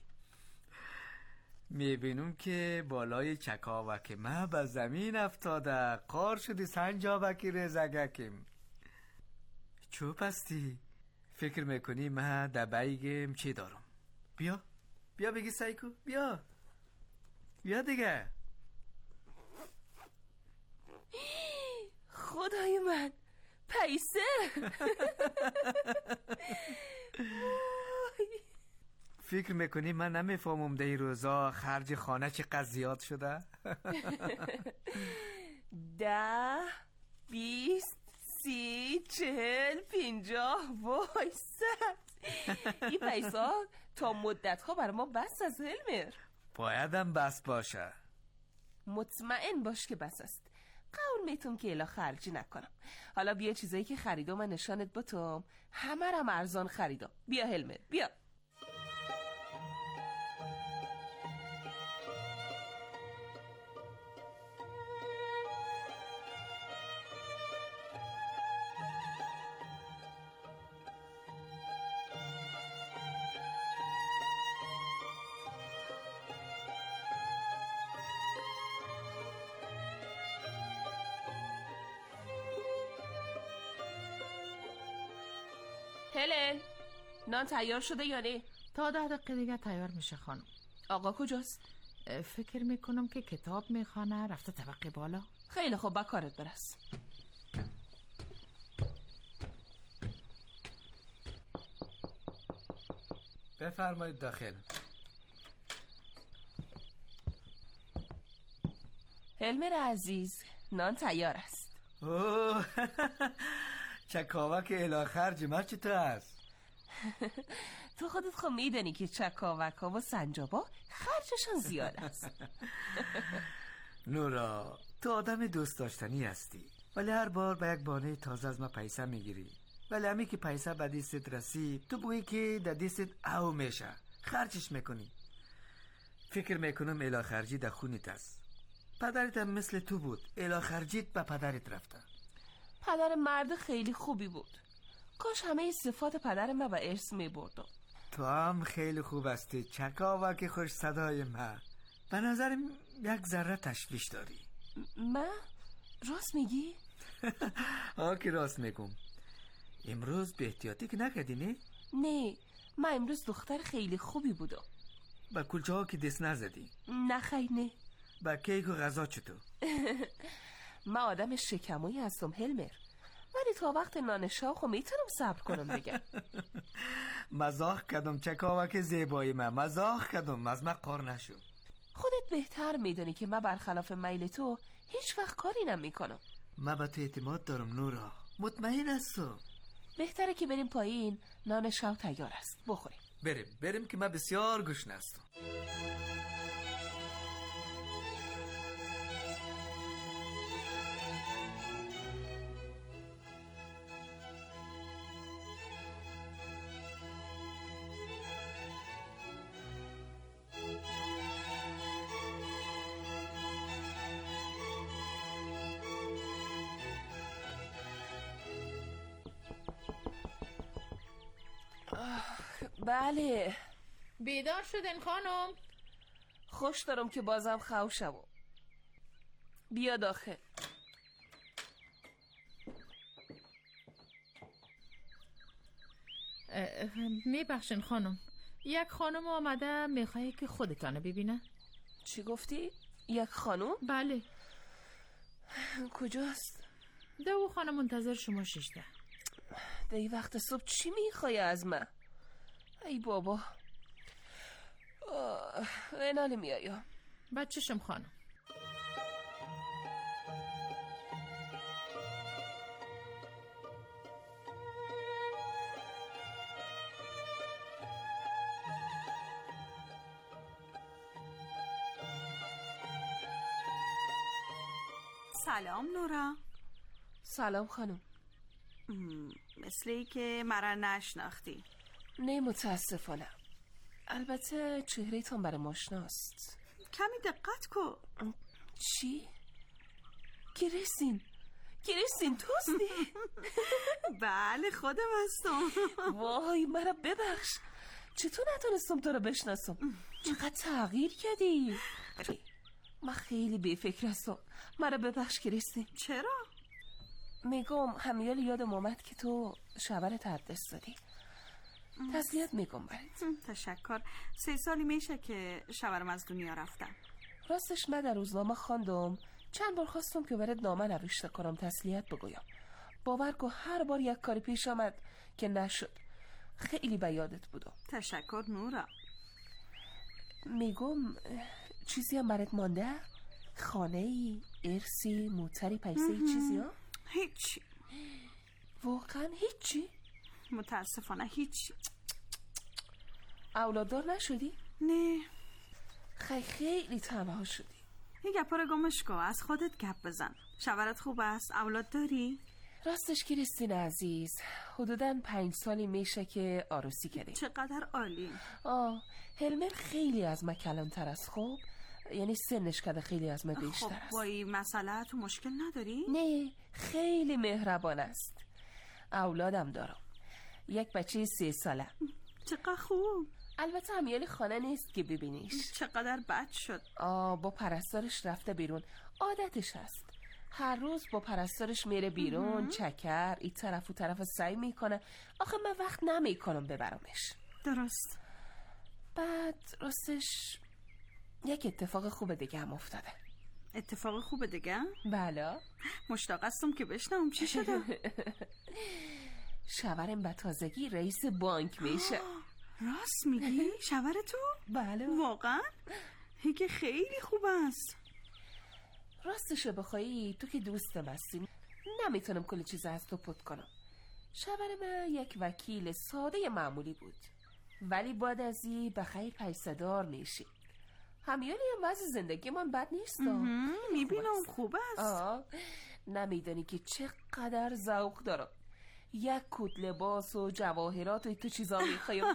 میبینم که بالای چکاوک ما به زمین افتاده، قار شدی سنجابک رزگگم. چوب هستی؟ فکر میکنی من در بیگم چی دارم؟ بیا بگی سایکو، بیا دیگه. خدای من، پیسه. فکر میکنی من نمیفهمم در این روزا خرج خانه چقدر زیاد شده؟ 10 20 30 40 50 وای 100. این پیسه تا مدت ها برای ما بس از هلمر. بایدم بس باشه. مطمئن باش که بس است. قول میتونم که الا خرجی نکنم. حالا بیا چیزایی که خریدم من نشانت بتم. همه رم ارزان خریدم. بیا هلمر بیا. هلن، نان تیار شده یا نه؟ تا 10 دقیقه دیگه تیار میشه خانم. آقا کجاست؟ فکر میکنم که کتاب میخوانه، رفته طبقه بالا. خیلی خوب، با کارت برس. بفرمایید داخل. هلمر عزیز، نان تیار است. اوه چکاوک الا خرج ما چطور است؟ تو خودت خب میدونی که چکاوک ها و سنجابا خرجشان زیاد است. نورا، تو آدم دوست داشتنی هستی، ولی هر بار به یک بانه تازه از ما پیسه میگیری، ولی همی که پیسه به دستت رسید تو بگویی که در دستت او میشه، خرجش میکنی. فکر میکنم الا خرجی در خونت است. پدرت هم مثل تو بود، الا خرجیت به پدرت رفته. پدر مرد خیلی خوبی بود، کاش همه صفات پدر من به ارث میبردم. تو هم خیلی خوب هستی چکاوک خوش صدای من. به نظرم یک ذره تشویش داری. من؟ راست میگی؟ آه که راست میگم. امروز به احتیاطی که نکردی نه؟ نه، من امروز دختر خیلی خوبی بودم. با کلچه ها که دست نزدی؟ نه خیلی نه. با کیک و غذا چطور؟ من آدم شکمویی هستم هلمر. ولی تا وقت نان شاخو میتونم صبر کنم دیگه. مزاح کردم چکاوک زیبایی من، مزاح کردم، از من قار نشو. خودت بهتر میدونی که من برخلاف میل تو هیچ وقت کاری نمیکنم. من به تو اعتماد دارم نورا، مطمئن هستم. بهتره که بریم پایین، نان شب تیار است، بخوریم. بریم که من بسیار گشنه هستم. بله. بیدار شدین خانم؟ خوش دارم که بازم خو شو. بیا داخل. میبخشین خانم، یک خانم آمده میخواه که خودتانه ببینه. چی گفتی؟ یک خانم؟ بله. کجاست؟ دو خانم منتظر شما 16. دی وقت صبح چی میخوای از من؟ ای بابا. اینالی میایم. بچه‌شم خانم. سلام نورا. سلام خانم. مثلی که مرا نشناختی. نه متاسفانه. البته چهره تان برای ماشناست. کمی دقت کن. چی؟ گریسین توستی؟ بله خودم هستم. وای مرا ببخش، چطور نتونستم تو رو بشناسم؟ چقدر تغییر کردی. من خیلی بی‌فکر هستم، مرا ببخش گریسین. چرا؟ میگم همیال یادم اومد که تو شوهرت از دست دادی. تسلیت میگم برات. تشکر. 3 سالی میشه که شوهرم از دنیا رفتن. راستش من در روزنامه خواندم، چند بار خواستم که برات نامه نوشته کنم تسلیت بگویم. باور کن هر بار یک کاری پیش آمد که نشد. خیلی به یادت بودم. تشکر نورا. میگم چیزی هم برات مانده؟ خانه‌ای، ارسی، موتری، پیسه، چیزی ها؟ هیچی. واقعا هیچی؟ متاسفانه هیچی. اولاددار نشدی؟ نه. خیلی تنها شدی. این گپا رو گمش کن، از خودت گپ بزن. شوهرت خوب است؟ اولاد داری؟ راستش کریستین عزیز، حدوداً 5 سالی میشه که عروسی کردیم. چقدر عالی. هلمر خیلی از من کلانتر است. خب یعنی سنش کده خیلی از من بیشتر است. خب با این مسئله تو مشکل نداری؟ نه، خیلی مهربان است. اولادم دارم، یک بچه 3 ساله. چقدر خوب. البته امیالی خانه نیست که ببینیش. چقدر بد شد. با پرستارش رفته بیرون، عادتش هست. هر روز با پرستارش میره بیرون، چکر این طرف و طرف سعی میکنه. آخه من وقت نمیکنم ببرمش. درست. بعد راستش یک اتفاق خوب دیگه هم افتاده. اتفاق خوب دیگه؟ بله. مشتاق هستم که بشنوم چی شده. شوهرم به تازگی رئیس بانک میشه. راست میگی؟ شوهر تو؟ بله. واقعا؟ که خیلی خوب است. راستشو بخوایی تو که دوستم هستی، نمیتونم کل چیز از تو پت کنم. شوهر من یک وکیل ساده معمولی بود، ولی بعد از این به خیر پیسه‌دار میشی. همیالی هم وضع زندگی من بد نیست. میبینم خوب است. نمیدانی که چقدر ذوق دارم. یک کت لباس و جواهرات و تو چیزا میخوایم.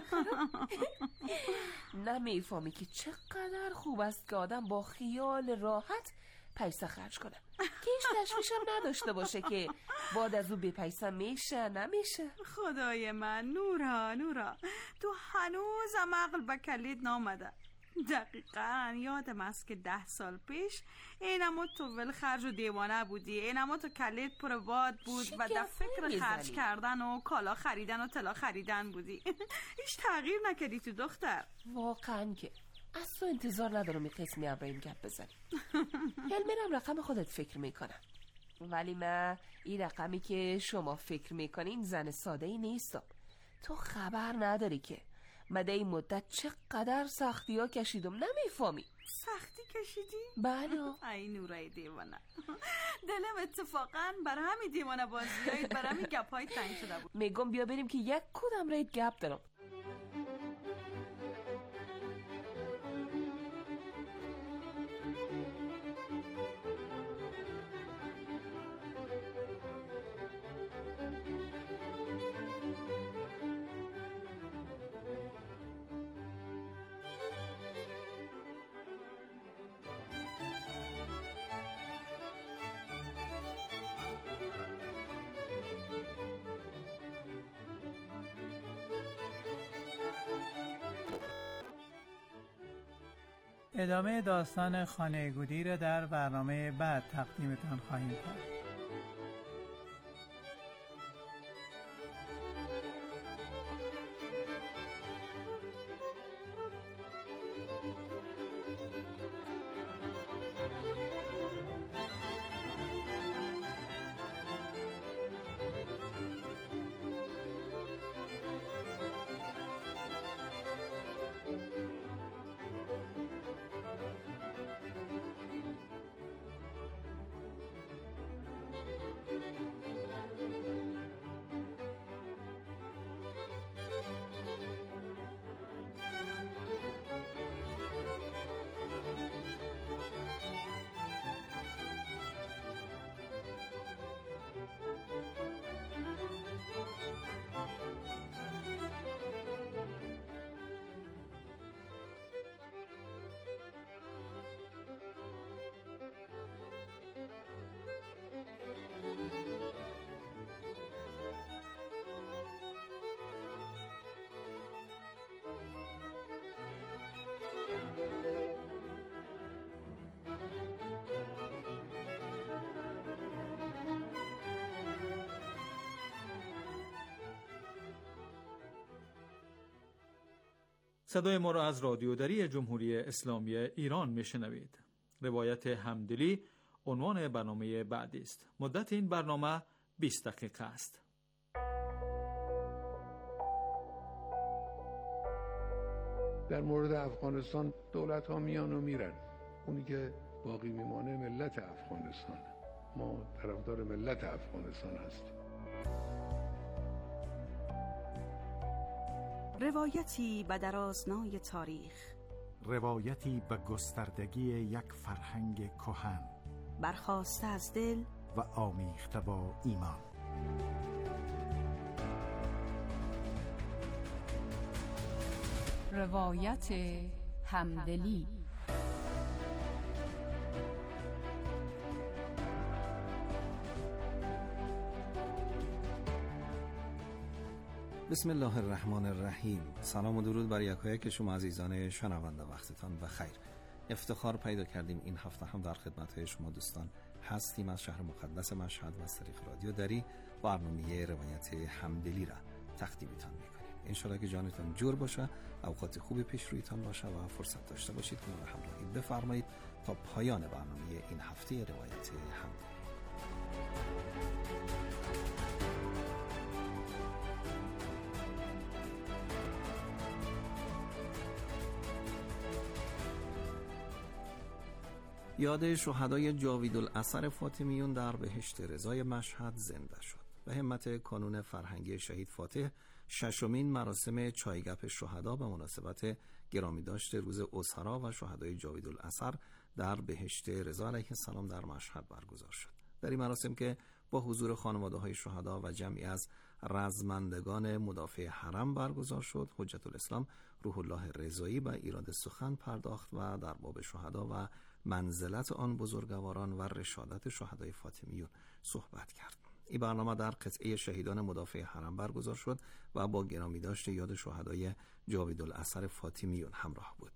نمیفهمی که چقدر خوب است که آدم با خیال راحت پیسه خرج کنه، که هیچ تشویشم نداشته باشه که بعد از او بی پیسه میشه نمیشه. خدای من نورا تو هنوزم عقل به کلید نامده. دقیقاً یادم است که 10 سال پیش اینما تو ول خرج و دیوانه بودی. اینما تو کلید پر باد بود و در فکر خرج کردن و کالا خریدن و طلا خریدن بودی. هیچ تغییر نکردی تو دختر. واقعاً که از تو انتظار ندارم این قسمی ابراهیم گپ بزنی. هلمرم رقم خودت فکر میکنم. ولی من این رقمی که شما فکر میکنین زن ساده ای نیستم. تو خبر نداری که من در این مدت چقدر سختی ها کشیدم، نمیفهمی؟ سختی کشیدی؟ بله. ای نورای دیوانه، دلم اتفاقا برای همین دیوانه بازیایید، برای همین گپای تنگ شده بود. میگم بیا بریم که یک کدام رایت گپ دارم. ادامه داستان خانه گودی را در برنامه بعد تقدیمتان خواهیم کرد. صدای ما را از رادیو دری جمهوری اسلامی ایران میشنوید. روایت همدلی عنوان برنامه بعدی است. مدت این برنامه 20 دقیقه است. در مورد افغانستان دولت ها میان و میرن، اونی که باقی میمانه ملت افغانستان. ما طرفدار ملت افغانستان هستیم. روایتی به درازنای تاریخ، روایتی به گستردگی یک فرهنگ کهن، برخاسته از دل و آمیخته با ایمان. روایت همدلی. بسم الله الرحمن الرحیم. سلام و درود بر یکایک شما عزیزان شنونده، وقتتان بخیر. افتخار پیدا کردیم این هفته هم در خدمت شما دوستان هستیم از شهر مقدس مشهد و از طریق رادیو دری برنامه روایت همدلی را تقدیمتان میکنیم. انشالله که جانتان جور باشه، اوقات خوبی پیش رویتان باشه و فرصت داشته باشید که ما را همراهی بفرمایید تا پایان برنامه این هفته روایت همدلی. یاد شهدای جاویدالاثر فاطمیون در بهشت رضای مشهد زنده شد. به همت کانون فرهنگی شهید فاتح، ششمین مراسم چایگپ شهدا به مناسبت گرامی داشت روز اسرا و شهدای جاویدالاثر در بهشت رضا علیه السلام در مشهد برگزار شد. در این مراسم که با حضور خانواده‌های شهدا و جمعی از رزمندگان مدافع حرم برگزار شد، حجت الاسلام روح الله رضایی به ایراد سخن پرداخت و در باب شهدا و منزلت آن بزرگواران و رشادت شهدای فاطمیون صحبت کرد. این برنامه در قطعه شهیدان مدافع حرم برگزار شد و با گرامی داشت یاد شهدای جاویدالاثر فاطمیون همراه بود.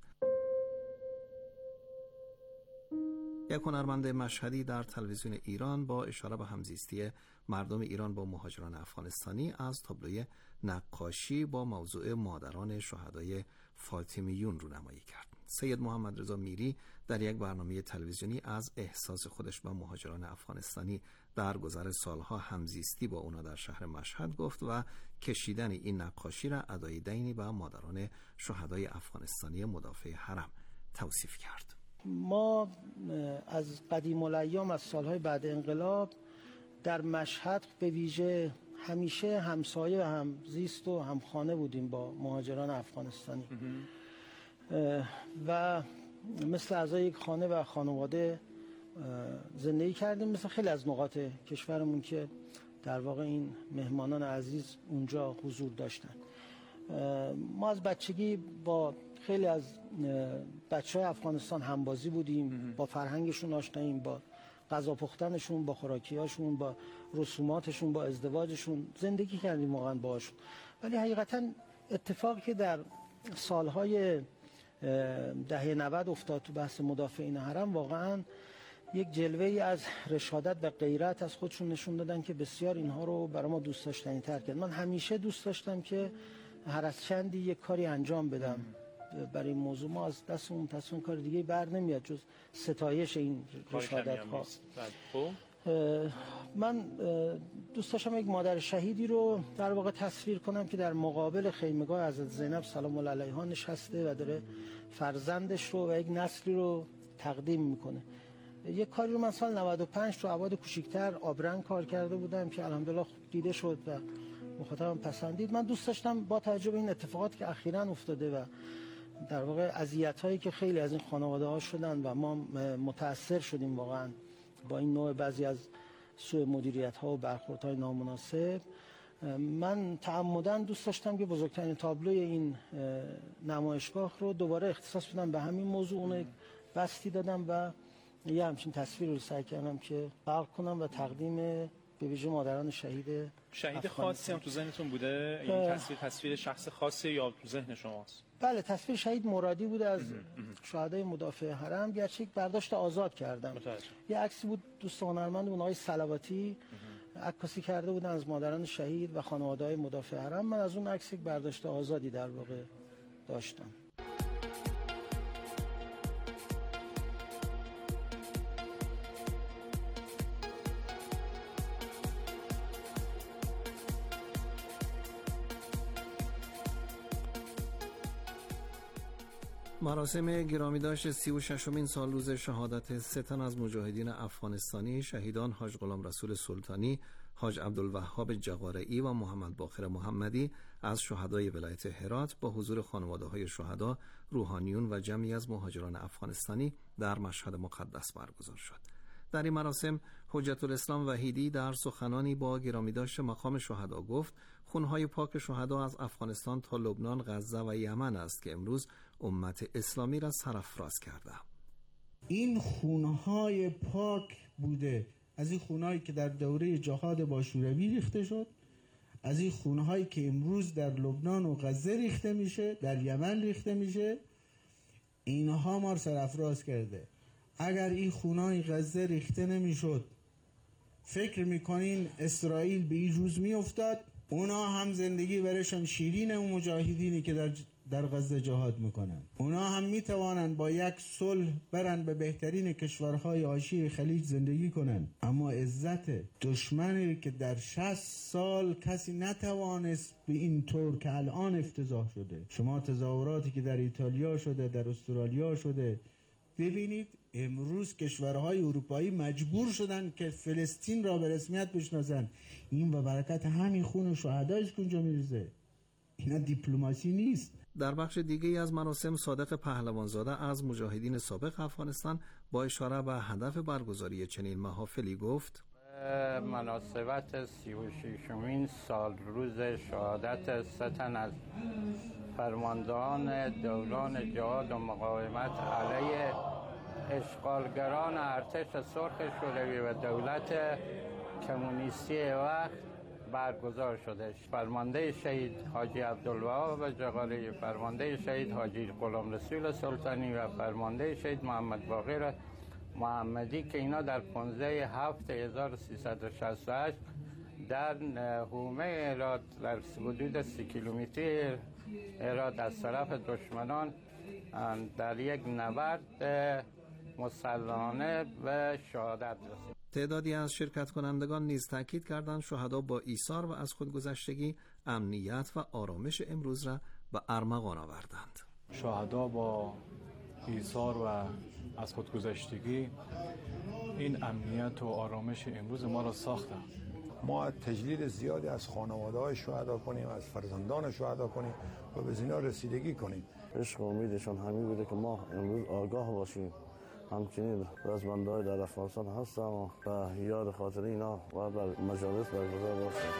یک هنرمند مشهدی در تلویزیون ایران با اشاره به همزیستی مردم ایران با مهاجران افغانستانی از تابلوی نقاشی با موضوع مادران شهدای فاطمیون رونمایی کرد. سید محمد رضا میری در یک برنامه تلویزیونی از احساس خودش با مهاجران افغانستانی در گذر سالها همزیستی با اونا در شهر مشهد گفت و کشیدن این نقاشی را ادای دینی به مادران شهدای افغانستانی مدافع حرم توصیف کرد. ما از قدیم الایام از سالهای بعد انقلاب در مشهد به ویژه همیشه همسایه و همزیست و همخانه بودیم با مهاجران افغانستانی و مثل اعضای یک خانه و خانواده زندگی کردیم، مثل خیلی از نقاط کشورمون که در واقع این مهمانان عزیز اونجا حضور داشتن. ما از بچگی با خیلی از بچه‌های افغانستان همبازی بودیم، با فرهنگشون آشناییم، با غذا پختنشون، با خوراکیاشون، با رسوماتشون، با ازدواجشون زندگی کردیم واقعا باهاشون. ولی حقیقتا اتفاقی که در سالهای دهه 90 افتاد تو بحث مدافعین حرم واقعا یک جلوه‌ای از رشادت و غیرت از خودشون نشون دادن که بسیار اینها رو برای ما دوست داشتنی تر کرد. من همیشه دوست داشتم که هر از چندی یک کاری انجام بدم برای این موضوع. ما از دستمون تصمیم کار دیگه بر نمیاد جز ستایش این رشادت ها. من دوست داشتم یک مادر شهیدی رو در واقع تصویر کنم که در مقابل خیمگاه حضرت زینب سلام الله علیها نشسته و داره فرزندش رو و یک نسلی رو تقدیم میکنه. یک کاری رو من سال 95 تو ابعاد کوچیک‌تر آبرنگ کار کرده بودم که الحمدلله دیده شد و مخاطبم پسندید. من دوست داشتم با توجه به این اتفاقات که اخیراً افتاده و در واقع اذیت‌هایی که خیلی از این خانواده‌ها شدن و ما متأثر شدیم واقعاً با این نوع بعضی از سوء مدیریت‌ها و برخوردهای نامناسب، من تعمداً دوست داشتم که بزرگترین تابلوی این نمایشگاه رو دوباره اختصاص بدم به همین موضوع. اون بستی دادم و یه همچین تصویر رو سعی کردم که خلق کنم و تقدیم به ویژه مادران شهید خاصی هم تو ذهنتون بوده؟ این تصویر شخص خاصی یا تو ذهن شماست؟ بله، تصویر شهید مرادی بوده از شهدای مدافع حرم، گرچه یک برداشت آزاد کردم. یه عکسی بود دوست هنرمندمون آقای صلواتی عکاسی کرده بودن از مادران شهید و خانواده‌های مدافع حرم. من از اون عکس یک برداشت آزادی در واقع داشتم. مراسم گرامیداشت 36مین سالروز شهادت 3 تن از مجاهدین افغانستانی شهیدان حاج غلام رسول سلطانی، حاج عبدالوهاب جغارئی و محمد باقر محمدی از شهدای ولایت هرات با حضور خانواده‌های شهدا، روحانیون و جمعی از مهاجران افغانستانی در مشهد مقدس برگزار شد. در این مراسم حجت الاسلام وحیدی در سخنانی با گرامیداشت مقام شهدا گفت خونهای پاک شهدا از افغانستان تا لبنان، غزه و یمن است که امروز امت اسلامی را سرافراز کرده. این خونهای پاک بوده، از این خونهایی که در دوره جهاد با شوروی ریخته شد، از این خونهایی که امروز در لبنان و غزه ریخته میشه، در یمن ریخته میشه، اینها ما را سرافراز کرده. اگر این خونهای غزه ریخته نمیشد، فکر میکنین اسرائیل به این روز میافتاد؟ اونا هم زندگی برشان شیرین و مجاهدینی که در غزه جهاد میکنن. اونا هم میتوانند با یک صلح برن به بهترین کشورهای حاشیه خلیج زندگی کنن، اما عزت دشمنی که در 60 سال کسی نتوانست به این طور که الان افتضاح شده. شما تظاهراتی که در ایتالیا شده، در استرالیا شده ببینید. امروز کشورهای اروپایی مجبور شدن که فلسطین را به رسمیت بشناسن. این و برکت همین خون شهدایی است که اونجا میریزه. اینا دیپلماسی نیست. در بخش دیگه از مراسم صادق پهلوانزاده از مجاهدین سابق افغانستان با اشاره به هدف برگزاری چنین محافلی گفت: مناسبت 36مین سالروز شهادت 3 تن از فرماندهان دوران جهاد و مقاومت علیه اشغالگران ارتش سرخ شوروی و دولت کمونیستی وقت برگزار شده. فرمانده شهید حاجی عبدالوهاب جغارئی، فرمانده شهید حاجی غلام رسول سلطانی و فرمانده شهید محمد باقر محمدی که اینا در 15/7/1368 در حومه هرات در حدود 30 کیلومتری هرات از طرف دشمنان در یک نبرد مسلحانه به شهادت رسید. تعدادی از شرکت کنندگان نیز تاکید کردند شهدا با ایثار و از خودگذشتگی امنیت و آرامش امروز را به ارمغان آوردند. شهدا با ایثار و از خودگذشتگی این امنیت و آرامش امروز ما را ساختند. ما تجلیل زیادی از خانواده‌های شهدا کنیم، از فرزندان شهدا کنیم و به اینا رسیدگی کنیم. عشق و امیدشان همین بوده که ما امروز آگاه باشیم. همچنین رزمندهای در افغانستان هستم و یاد خاطر اینا و بر مجالس برگزار باشیم.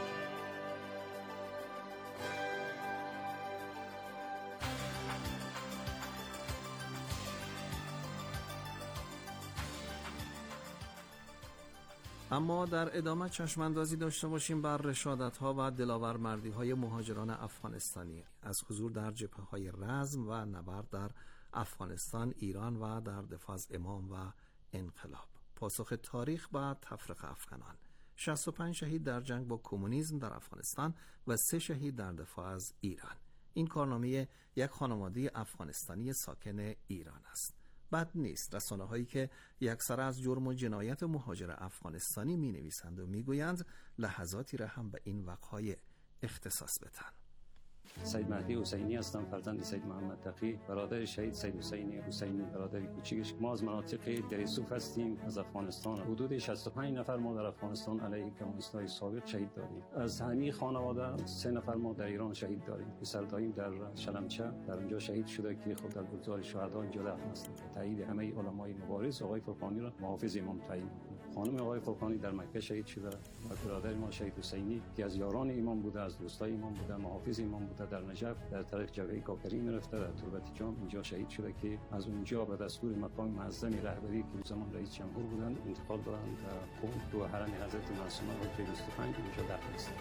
اما در ادامه چشماندازی داشته باشیم بر رشادت‌ها و دلاورمردی‌های مهاجران افغانستانی از حضور در جبهه‌های رزم و نبرد در افغانستان، ایران و در دفاع از امام و انقلاب. پاسخ تاریخ به تفرقه افغانان: 65 شهید در جنگ با کمونیسم در افغانستان و 3 شهید در دفاع از ایران. این کارنامه یک خانواده افغانستانی ساکن ایران است. بد نیست رسانه‌هایی که یکسر از جرم و جنایت مهاجر افغانستانی می‌نویسند و می‌گویند لحظاتی را هم به این وقایع اختصاص بدهند. سید مهدی حسینی هستم، فرزند سید محمد تقی، برادر شهید سید حسینی برادر کوچیکش. ما از مناطق دریسوف هستیم از افغانستان. حدود 65 نفر ما در افغانستان علیه کمونیست‌های سابق شهید داریم. از همین خانواده 3 نفر ما در ایران شهید داریم. پسر داییم در شلمچه در اونجا شهید شده که خود در گذار شهدا اینجا دفن هستند. تایید همه علمای مبارز آقای فرقانی را محافظ امام تعیین. خانم آقای فرقانی در مکه شهید شده و برادر ما شهید حسینی که از یاران امام بوده، از دوستای امام بوده، محافظ امام بوده، در نجف در طریق جبهه کاکری میرفته، در تربت جام اینجا شهید شده که از اونجا به دستور مقام معظم رهبری که زمان رئیس جمهور بودند انتقال دادن به قم دو حرم حضرت معصومه و 25 اینجا دفن هستند.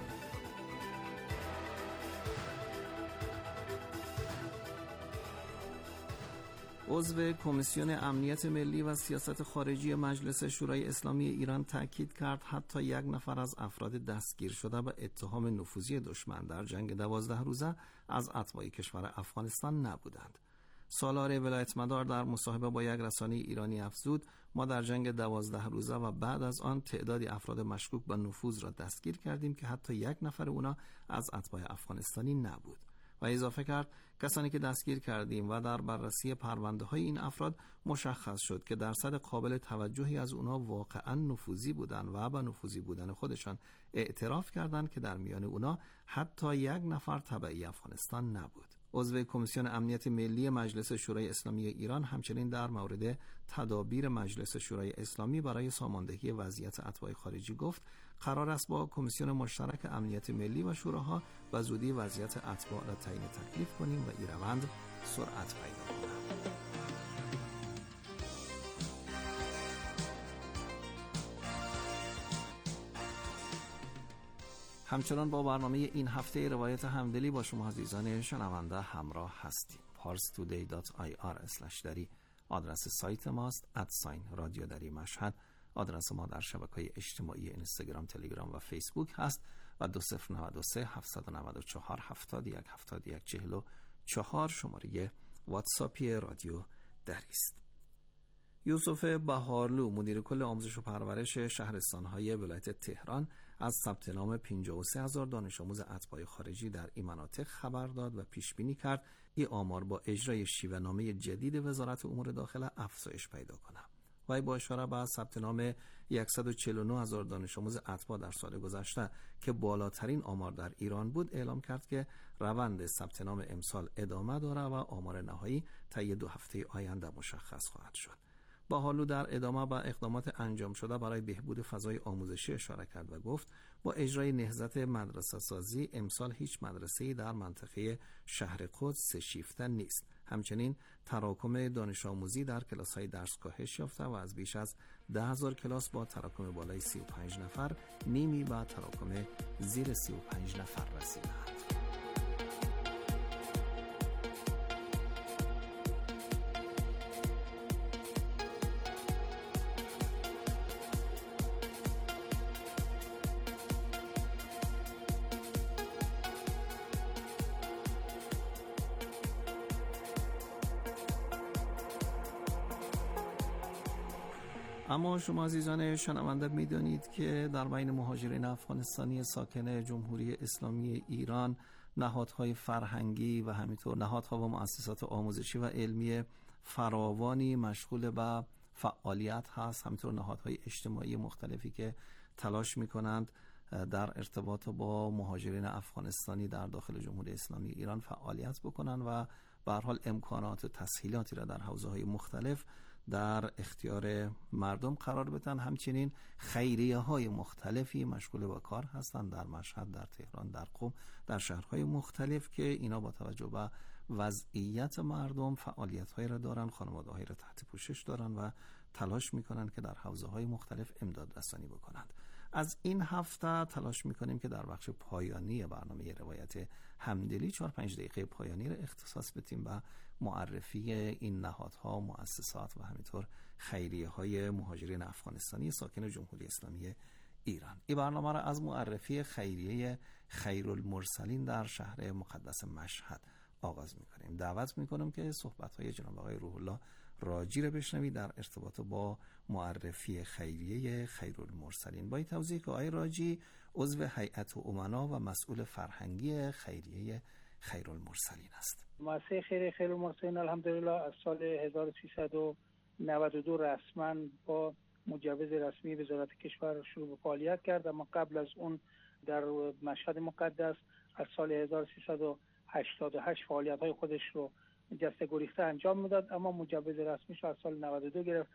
عضو کمیسیون امنیت ملی و سیاست خارجی مجلس شورای اسلامی ایران تاکید کرد حتی 1 نفر از افراد دستگیر شده به اتهام نفوذی دشمن در جنگ 12 روزه از اتباع کشور افغانستان نبودند. سالار ولایتمدار در مصاحبه با یک رسانه ایرانی افزود ما در جنگ 12 روزه و بعد از آن تعدادی افراد مشکوک به نفوذ را دستگیر کردیم که حتی 1 نفر اونا از اتباع افغانستانی نبود. و اضافه کرد کسانی که دستگیر کردیم و در بررسی پرونده های این افراد مشخص شد که درصد قابل توجهی از اونا واقعا نفوذی بودند و به نفوذی بودن خودشان اعتراف کردند که در میان اونا حتی 1 نفر تبعی افغانستان نبود. عضو کمیسیون امنیت ملی مجلس شورای اسلامی ایران همچنین در مورد تدابیر مجلس شورای اسلامی برای ساماندهی وضعیت اتباع خارجی گفت قرار است با کمیسیون مشترک امنیت ملی و شوراها و زودی وضعیت اتباع را تعیین تکلیف کنیم و این روند سرعت پیدا کند. همچنان با برنامه این هفته روایت همدلی با شما عزیزان شنونده همراه هستیم. parstoday.ir/dari آدرس سایت ماست. @رادیو دری مشهد آدرس ما در شبکه‌های اجتماعی اینستاگرام، تلگرام و فیسبوک هست و 2093 794 71 71 44 شماره واتساپی رادیو دری است. یوسف بهارلو مدیر کل آموزش و پرورش شهرستان‌های ولایت تهران از ثبت نام 53,000 دانش آموز اتباع خارجی در این مناطق خبر داد و پیش بینی کرد این آمار با اجرای شیوه‌نامه جدید وزارت امور داخله افزایش پیدا کند. و با اشاره به ثبت نام 149,000 دانش آموز اتباع در سال گذشته که بالاترین آمار در ایران بود اعلام کرد که روند ثبت نام امسال ادامه دارد و آمار نهایی طی 2 هفته آینده مشخص خواهد شد. بهارلو در ادامه به اقدامات انجام شده برای بهبود فضای آموزشی اشاره کرد و گفت با اجرای نهضت مدرسه سازی امسال هیچ مدرسه‌ای در منطقه شهر قدس شیفته نیست. همچنین تراکم دانش آموزی در کلاس‌های درس کاهش یافته و از بیش از 10,000 کلاس با تراکم بالای 35 نفر نیمی به تراکم زیر 35 نفر رسیدند. اما شما عزیزان شنونده میدانید که در بین مهاجرین افغانستانی ساکن جمهوری اسلامی ایران نهادهای فرهنگی و همینطور نهادها و مؤسسات آموزشی و علمی فراوانی مشغول به فعالیت هست، همینطور نهادهای اجتماعی مختلفی که تلاش میکنند در ارتباط با مهاجرین افغانستانی در داخل جمهوری اسلامی ایران فعالیت بکنند و به هر حال امکانات و تسهیلاتی را در حوزه‌های مختلف در اختیار مردم قرار بدن. همچنین خیریه‌های مختلفی مشغول به کار هستند در مشهد، در تهران، در قم، در شهرهای مختلف که اینا با توجه به وضعیت مردم فعالیت‌هایی را دارن، خانواده‌هایی را تحت پوشش دارن و تلاش می‌کنن که در حوزه‌های مختلف امداد رسانی بکنند. از این هفته تلاش می‌کنیم که در بخش پایانی برنامه روایت همدلی 4-5 دقیقه پایانی را اختصاص بدیم به معرفی این نهادها، مؤسسات و همینطور خیریه‌های مهاجرین افغانستانی ساکن جمهوری اسلامی ایران. این برنامه را از معرفی خیریه خیرالمرسلین در شهر مقدس مشهد آغاز می‌کنیم. دعوت می‌کنم که صحبت‌های جناب آقای روح الله راجی را بشنوید در ارتباط با معرفی خیریه خیرالمرسلین. با این توضیح که آقای راجی عضو هیئت امنا و مسئول فرهنگی خیریه خیرالمرسلین است. مؤسسه خیریه خیرالمرسلین الحمدلله از سال 1392 رسما با مجوز رسمی وزارت کشور شروع به فعالیت کرد، اما قبل از اون در مشهد مقدس از سال 1388 فعالیت‌های خودش رو جسته گریخته انجام میداد، اما مجوز رسمیش از سال 92 گرفت